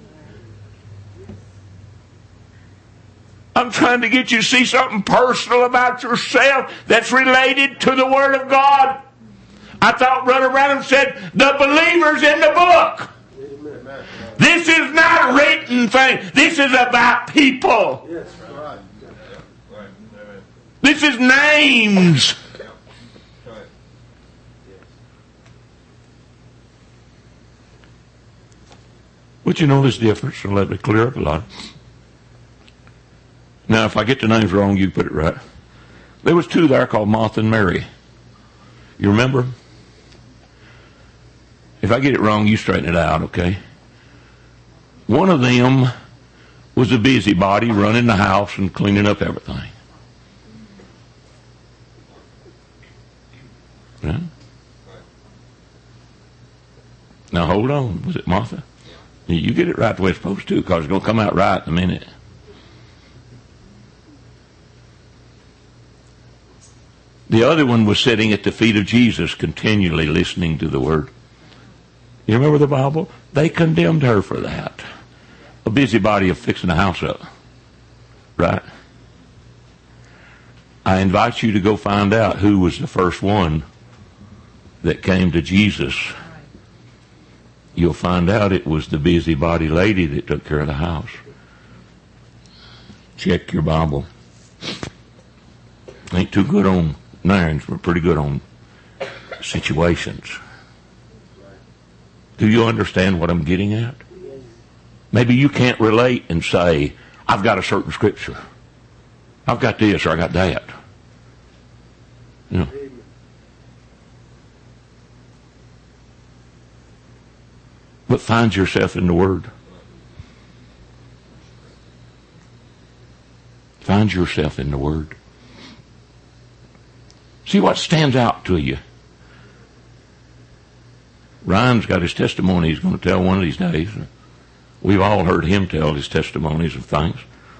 I'm trying to get you to see something personal about yourself that's related to the Word of God. I thought Brother Branham said, the believers in the book. Amen. This is not a written thing. This is about people. Yes, right. This is names. But you know this difference, so let me clear up a lot. Now, if I get the names wrong, you put it right. There was two there called Martha and Mary. You remember? If I get it wrong, you straighten it out, okay? One of them was a busybody running the house and cleaning up everything. Yeah? Now, hold on. Was it Martha? You get it right the way it's supposed to, because it's going to come out right in a minute. The other one was sitting at the feet of Jesus, continually listening to the Word. You remember the Bible? They condemned her for that. A busybody of fixing the house up. Right? I invite you to go find out who was the first one that came to Jesus. You'll find out it was the busybody lady that took care of the house. Check your Bible. Ain't too good on names. We're pretty good on situations. Do you understand what I'm getting at? Maybe you can't relate and say, I've got a certain scripture. I've got this or I got that. You know. But find yourself in the Word. Find yourself in the Word. See what stands out to you. Ryan's got his testimony he's going to tell one of these days. We've all heard him tell his testimonies of things.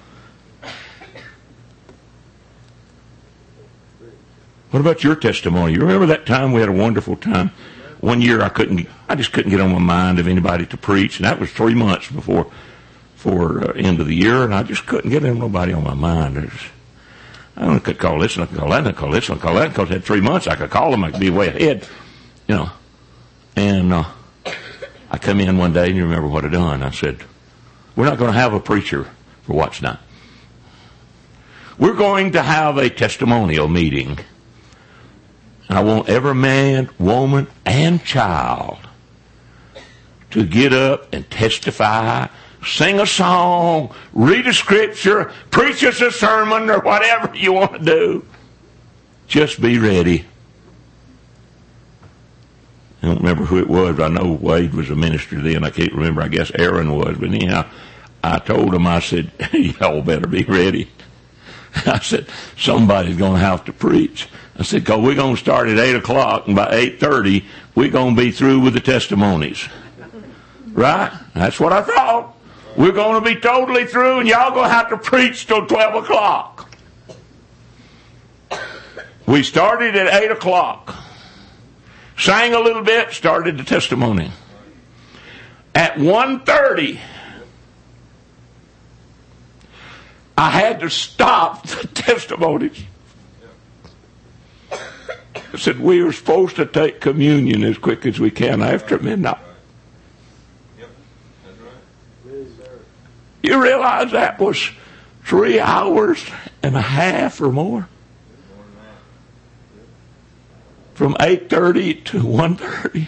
What about your testimony? You remember that time we had a wonderful time? One year I couldn't, I just couldn't get on my mind of anybody to preach, and that was three months before, for uh, end of the year, and I just couldn't get nobody on my mind. There's, I could call this, and I could call that, and I could call this, and I could call that, because I had three months. I could call them, I could be way ahead, you know. And uh, I come in one day, and you remember what I done. I said, we're not going to have a preacher for Watch Night. We're going to have a testimonial meeting. And I want every man, woman, and child to get up and testify, sing a song, read a scripture, preach us a sermon, or whatever you want to do. Just be ready. I don't remember who it was, but I know Wade was a minister then. I can't remember. I guess Aaron was. But anyhow, I told him, I said, y'all better be ready. I said, somebody's going to have to preach. I said, because we're going to start at eight o'clock, and by eight thirty, we're going to be through with the testimonies. Right? That's what I thought. We're going to be totally through, and y'all going to have to preach till twelve o'clock. We started at eight o'clock. Sang a little bit, started the testimony. At one thirty, I had to stop the testimonies. I said, we are supposed to take communion as quick as we can after midnight. You realize that was three hours and a half or more? From eight thirty to one thirty.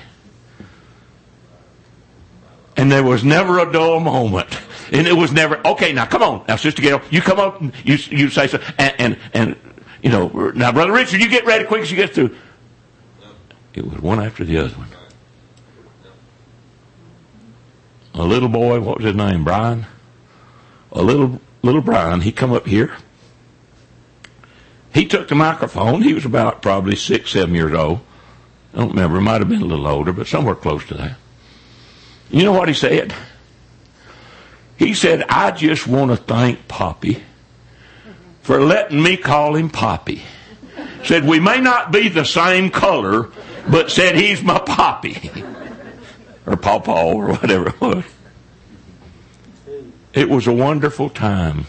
And there was never a dull moment. And it was never, okay, now come on. Now, Sister Gail, you come up and you, you say so. And, and, and, you know, now, Brother Richard, you get ready quick as you get through. It was one after the other one. A little boy, what was his name, Brian? A little, little Brian, he come up here. He took the microphone. He was about probably six, seven years old. I don't remember. He might have been a little older, but somewhere close to that. You know what he said? He said, I just want to thank Poppy for letting me call him Poppy. Said, we may not be the same color, but said he's my Poppy. Or Pawpaw, or whatever it was. It was a wonderful time.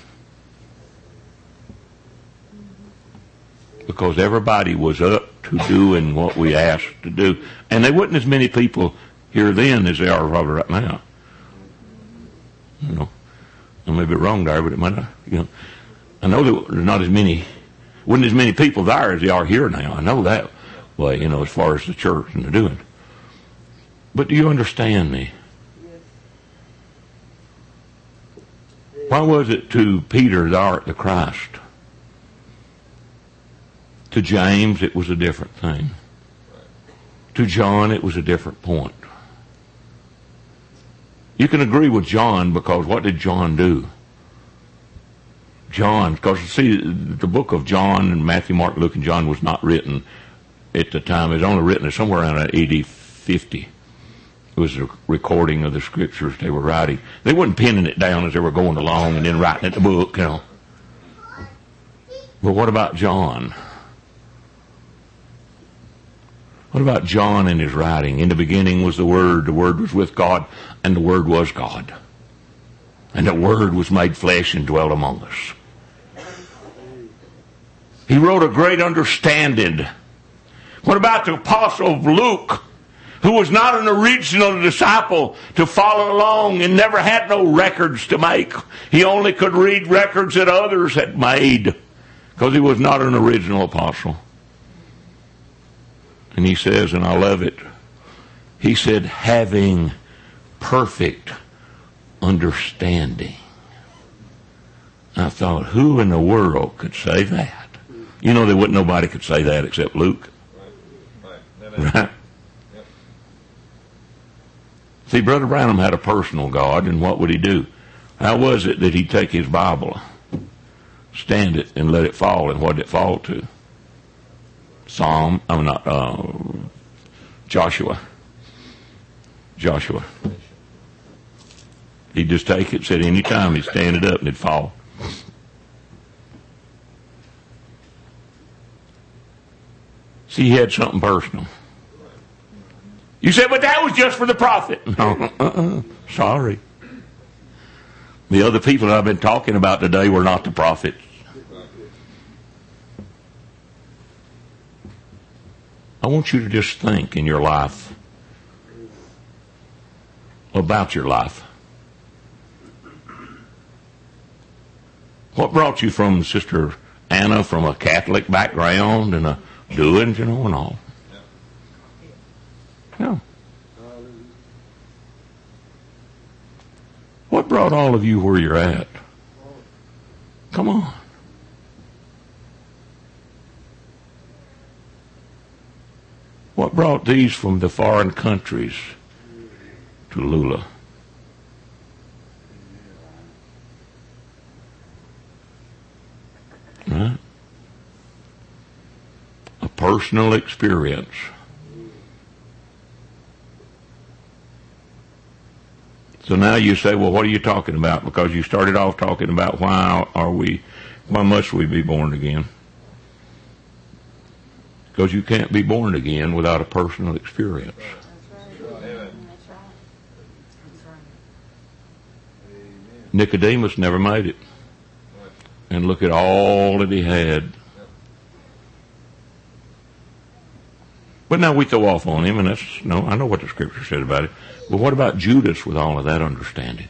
Because everybody was up to doing what we asked to do. And there wasn't as many people here then as there are probably right now. You know, I may be wrong there, but it might not, you know. I know there were not as many, wasn't as many people there as there are here now. I know that way, you know, as far as the church and the doing. But do you understand me? Why was it to Peter thou art the Christ? To James, it was a different thing. To John, it was a different point. You can agree with John because what did John do? John, because see, the book of John and Matthew, Mark, Luke, and John was not written at the time. It was only written somewhere around A D fifty. It was a recording of the scriptures they were writing. They weren't penning it down as they were going along and then writing it in the book, you know. But what about John? What about John and his writing? In the beginning was the Word, the Word was with God, and the Word was God. And the Word was made flesh and dwelt among us. He wrote a great understanding. What about the Apostle Luke, who was not an original disciple to follow along and never had no records to make? He only could read records that others had made because he was not an original apostle. And he says, and I love it, he said, having perfect understanding. I thought, who in the world could say that? You know, there wasn't nobody could say that except Luke. Right? Right. Yep. See, Brother Branham had a personal God, and what would he do? How was it that he'd take his Bible, stand it, and let it fall, and what did it fall to? Psalm, I'm not, uh, Joshua. Joshua. He'd just take it, said any time he'd stand it up and it'd fall. See, he had something personal. You said, but that was just for the prophet. No, uh-uh, sorry. The other people that I've been talking about today were not the prophets. I want you to just think in your life about your life. What brought you from Sister Anna from a Catholic background and a doings, you know, and all? Yeah. What brought all of you where you're at? Come on. What brought these from the foreign countries to Lula? Right? A personal experience. So now you say, well, what are you talking about? Because you started off talking about why are we, why must we be born again? Because you can't be born again without a personal experience. That's right. That's right. That's right. Nicodemus never made it. And look at all that he had. But now we throw off on him, and that's, no, I know what the scripture said about it. But what about Judas with all of that understanding?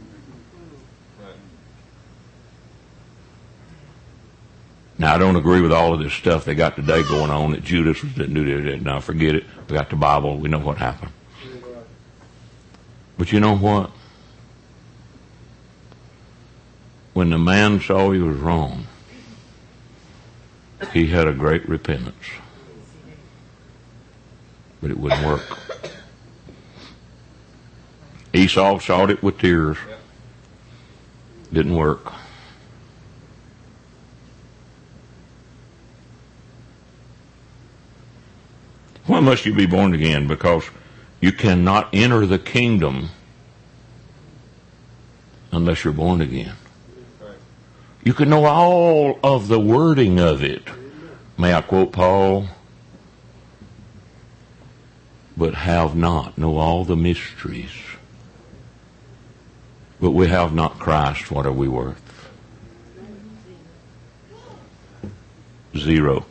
Now, I don't agree with all of this stuff they got today going on that Judas didn't do that. Now, forget it. We got the Bible. We know what happened. But you know what? When the man saw he was wrong, he had a great repentance. But it wouldn't work. Esau sought it with tears. Didn't work. Why must you be born again? Because you cannot enter the kingdom unless you're born again. You can know all of the wording of it. May I quote Paul? But have not, know all the mysteries. But we have not Christ, what are we worth? Zero.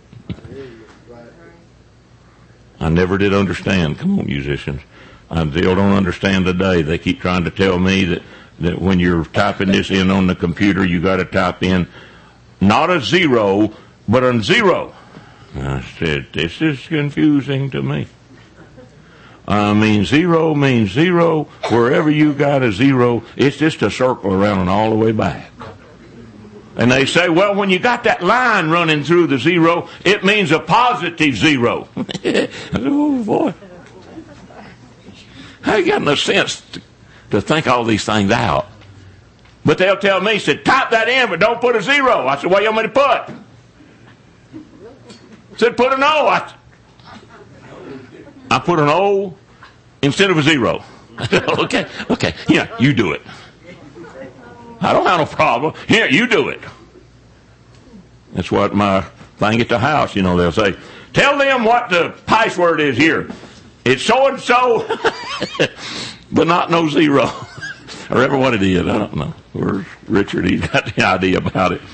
I never did understand. Come on, musicians. I still don't understand today. They keep trying to tell me that, that when you're typing this in on the computer, you got to type in not a zero, but a zero. I said, this is confusing to me. I mean, zero means zero. Wherever you got a zero, it's just a circle around and all the way back. And they say, well, when you got that line running through the zero, it means a positive zero. Oh, boy. I got no sense to, to think all these things out. But they'll tell me, said, type that in, but don't put a zero. I said, what do you want me to put? Said, put an O. I, I put an O instead of a zero. okay, okay. Yeah, you do it. I don't have no problem. Here, you do it. That's what my thing at the house, you know, they'll say, tell them what the password is here. It's so-and-so, but not no zero. Or ever what it is, I don't know. Where's Richard? He's got the idea about it.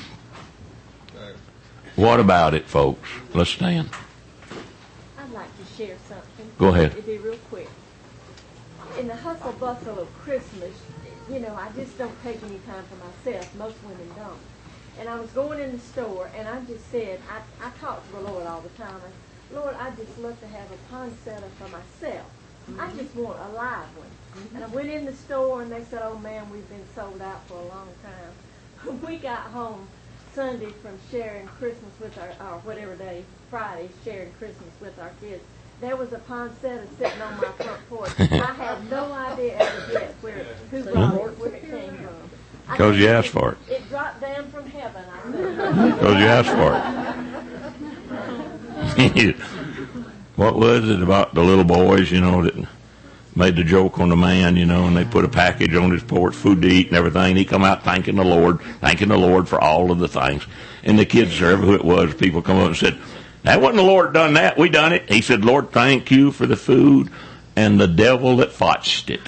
What about it, folks? Let's stand. I'd like to share something. Go ahead. It'll be real quick. In the hustle bustle of Christmas, you know, I just don't take any time for myself. Most women don't. And I was going in the store, and I just said, I, I talk to the Lord all the time. And, Lord, I just love to have a poinsettia for myself. Mm-hmm. I just want a live one. Mm-hmm. And I went in the store, and they said, oh, man, we've been sold out for a long time. We got home Sunday from sharing Christmas with our, or whatever day, Friday, sharing Christmas with our kids. there was a poinsettia sitting on my front porch. I had no idea as a yet where who brought it, where it came from. Because you asked for it. It dropped down from heaven, I think. Because you asked for it. What was it about the little boys, you know, that made the joke on the man, you know, and they put a package on his porch, food to eat and everything. He come out thanking the Lord, thanking the Lord for all of the things. And the kids, whoever who it was, people come up and said, that wasn't the Lord done that. We done it. He said, Lord, thank you for the food and the devil that fotched it.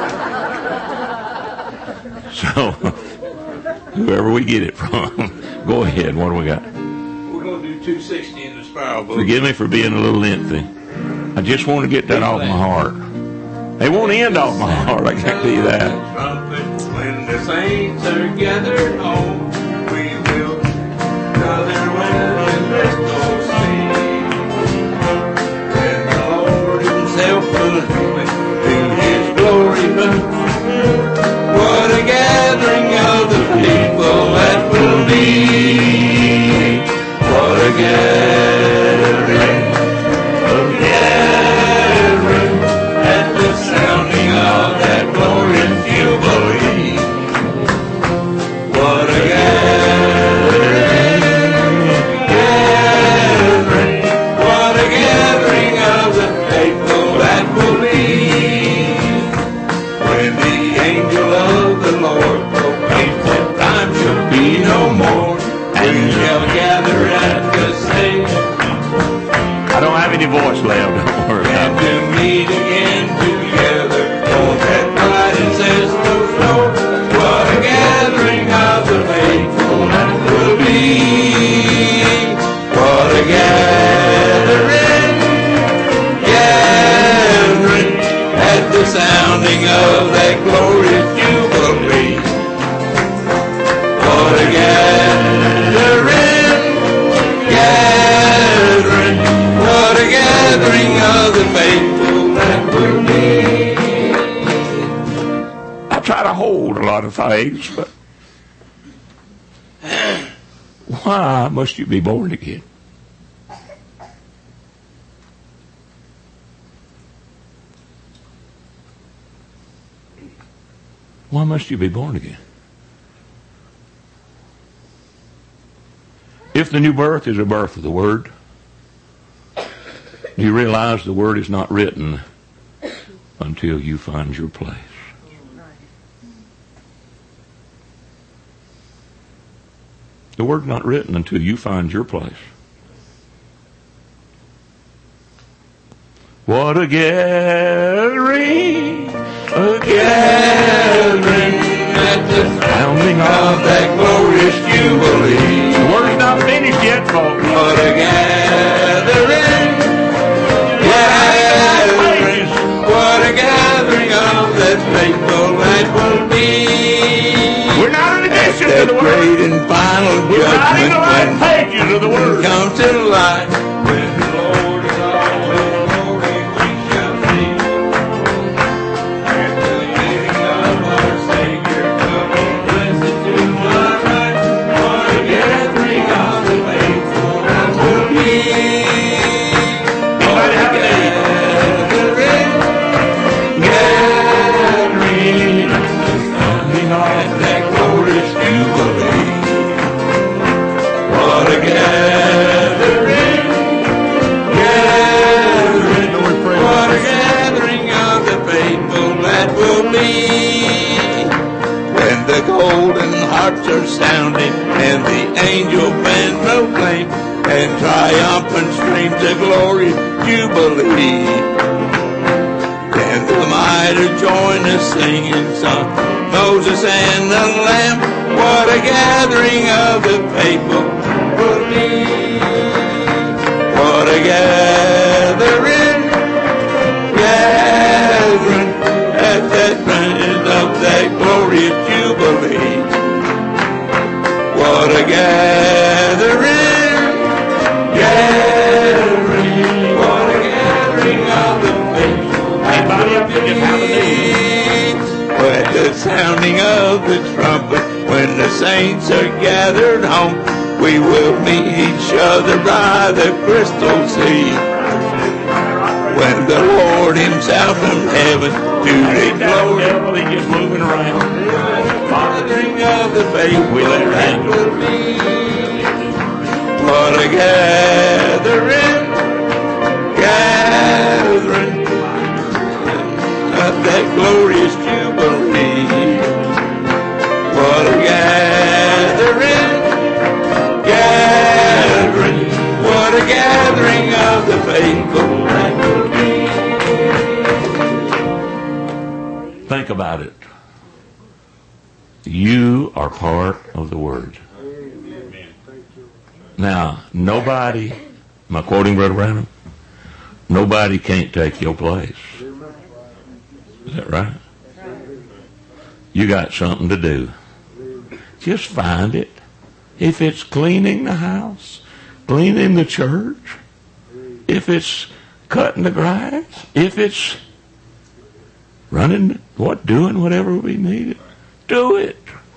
So, whoever we get it from, go ahead. What do we got? We're going to do two sixty in the spiral book. Forgive me for being a little lengthy. I just want to get that off my heart. They won't end off my heart, I can tell you that. When the saints are gathered home, we will gather well in crystal sea. When the Lord himself will to his glory come, what a gathering of the people that will be. What a gathering, a gathering at the sounding of that glorious jubilee. What a gathering, gathering, what a gathering of the faithful that will be. When the angel of the Lord proclaims that time shall be no more, and we shall gather at the same. I don't have any voice left, don't worry And about it. to meet again together on that bright ancestral shore. What a gathering of the faithful that will be. What a gathering, gathering at the sounding of that glorious jubilee. What a gathering, gathering, what a gathering of the faithful that will be. I try to hold a lot of things, but why must you be born again? Why must you be born again? If the new birth is a birth of the Word, you realize the Word is not written until you find your place. The Word's not written until you find your place. What a gathering, a gathering At the sounding of of that glorious jubilee. the Word's not finished yet, folks. What a gathering, gathering, what a gathering of that faithful that will be. We're not in addition to That the Word. great and final We're not in judgment the last when pages of the Word. come to light. When the Lord is all in glory, we shall see. And the giving of our Savior coming, blessed to my right. What a gathering of the faithful that will be. What a gathering, gathering, at that glorious jubilee. What a gathering, gathering, what a gathering of the faithful that will be. When the golden harps are sounding and the angel band proclaim and triumphant streams of glory jubilee. Then the mighty join the singing song, Moses and the Lamb. What a gathering of the faithful will be. What a gathering, gathering at that end of that glorious jubilee. What a gathering, gathering, what a gathering of the faithful. Anybody up there just have a need? At the sounding of the trumpet, when the saints are gathered home, we will meet each other by the crystal sea. when the Lord himself from heaven to the glory. Devil, he's just moving around. Fathering of the faith with their hands will be. What a gathering, gathering of that glorious jubilee. What a gathering, gathering, what a gathering of the faithful that will be. Think about it. You are part of the Word. Now, nobody, am I quoting Brother Branham? Nobody can't take your place. Is that right? You got something to do. Just find it. If it's cleaning the house, cleaning the church, if it's cutting the grass, if it's running, what, doing whatever we need, do it.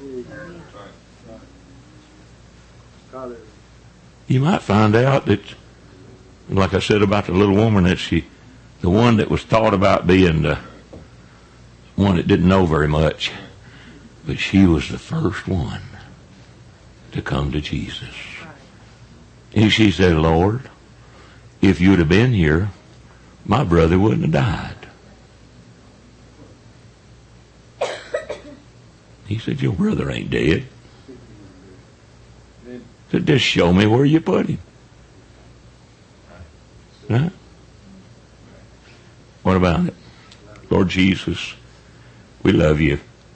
You might find out that, like I said about the little woman, that she, the one that was thought about being the one that didn't know very much, but she was the first one to come to Jesus. And she said, Lord, if you'd have been here, my brother wouldn't have died. He said, your brother ain't dead. He said, just show me where you put him. Right? What about it? Lord Jesus, we love you.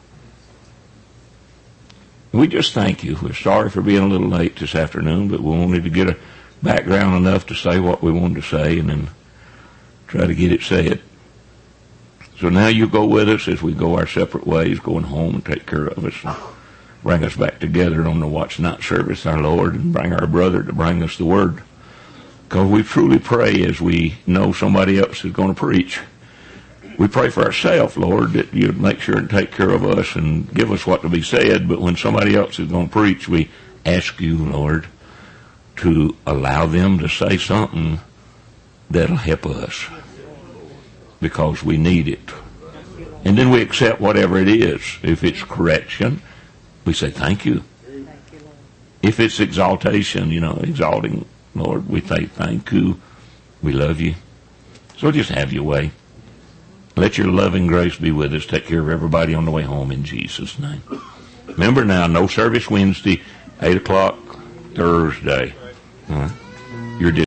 We just thank you. We're sorry for being a little late this afternoon, but we wanted to get a background enough to say what we wanted to say and then try to get it said. So now you go with us as we go our separate ways, going home and take care of us and bring us back together on the watch night service, our Lord, and bring our brother to bring us the word. Because we truly pray as we know somebody else is going to preach. We pray for ourselves, Lord, that you'd make sure and take care of us and give us what to be said. But when somebody else is going to preach, we ask you, Lord, to allow them to say something that'll help us because we need it. And then we accept whatever it is. If it's correction, we say thank you. If it's exaltation, you know, exalting, Lord, we say thank you. We love you. So just have your way. Let your loving grace be with us. Take care of everybody on the way home in Jesus' name. Remember now, no service Wednesday, eight o'clock Thursday. All right. You're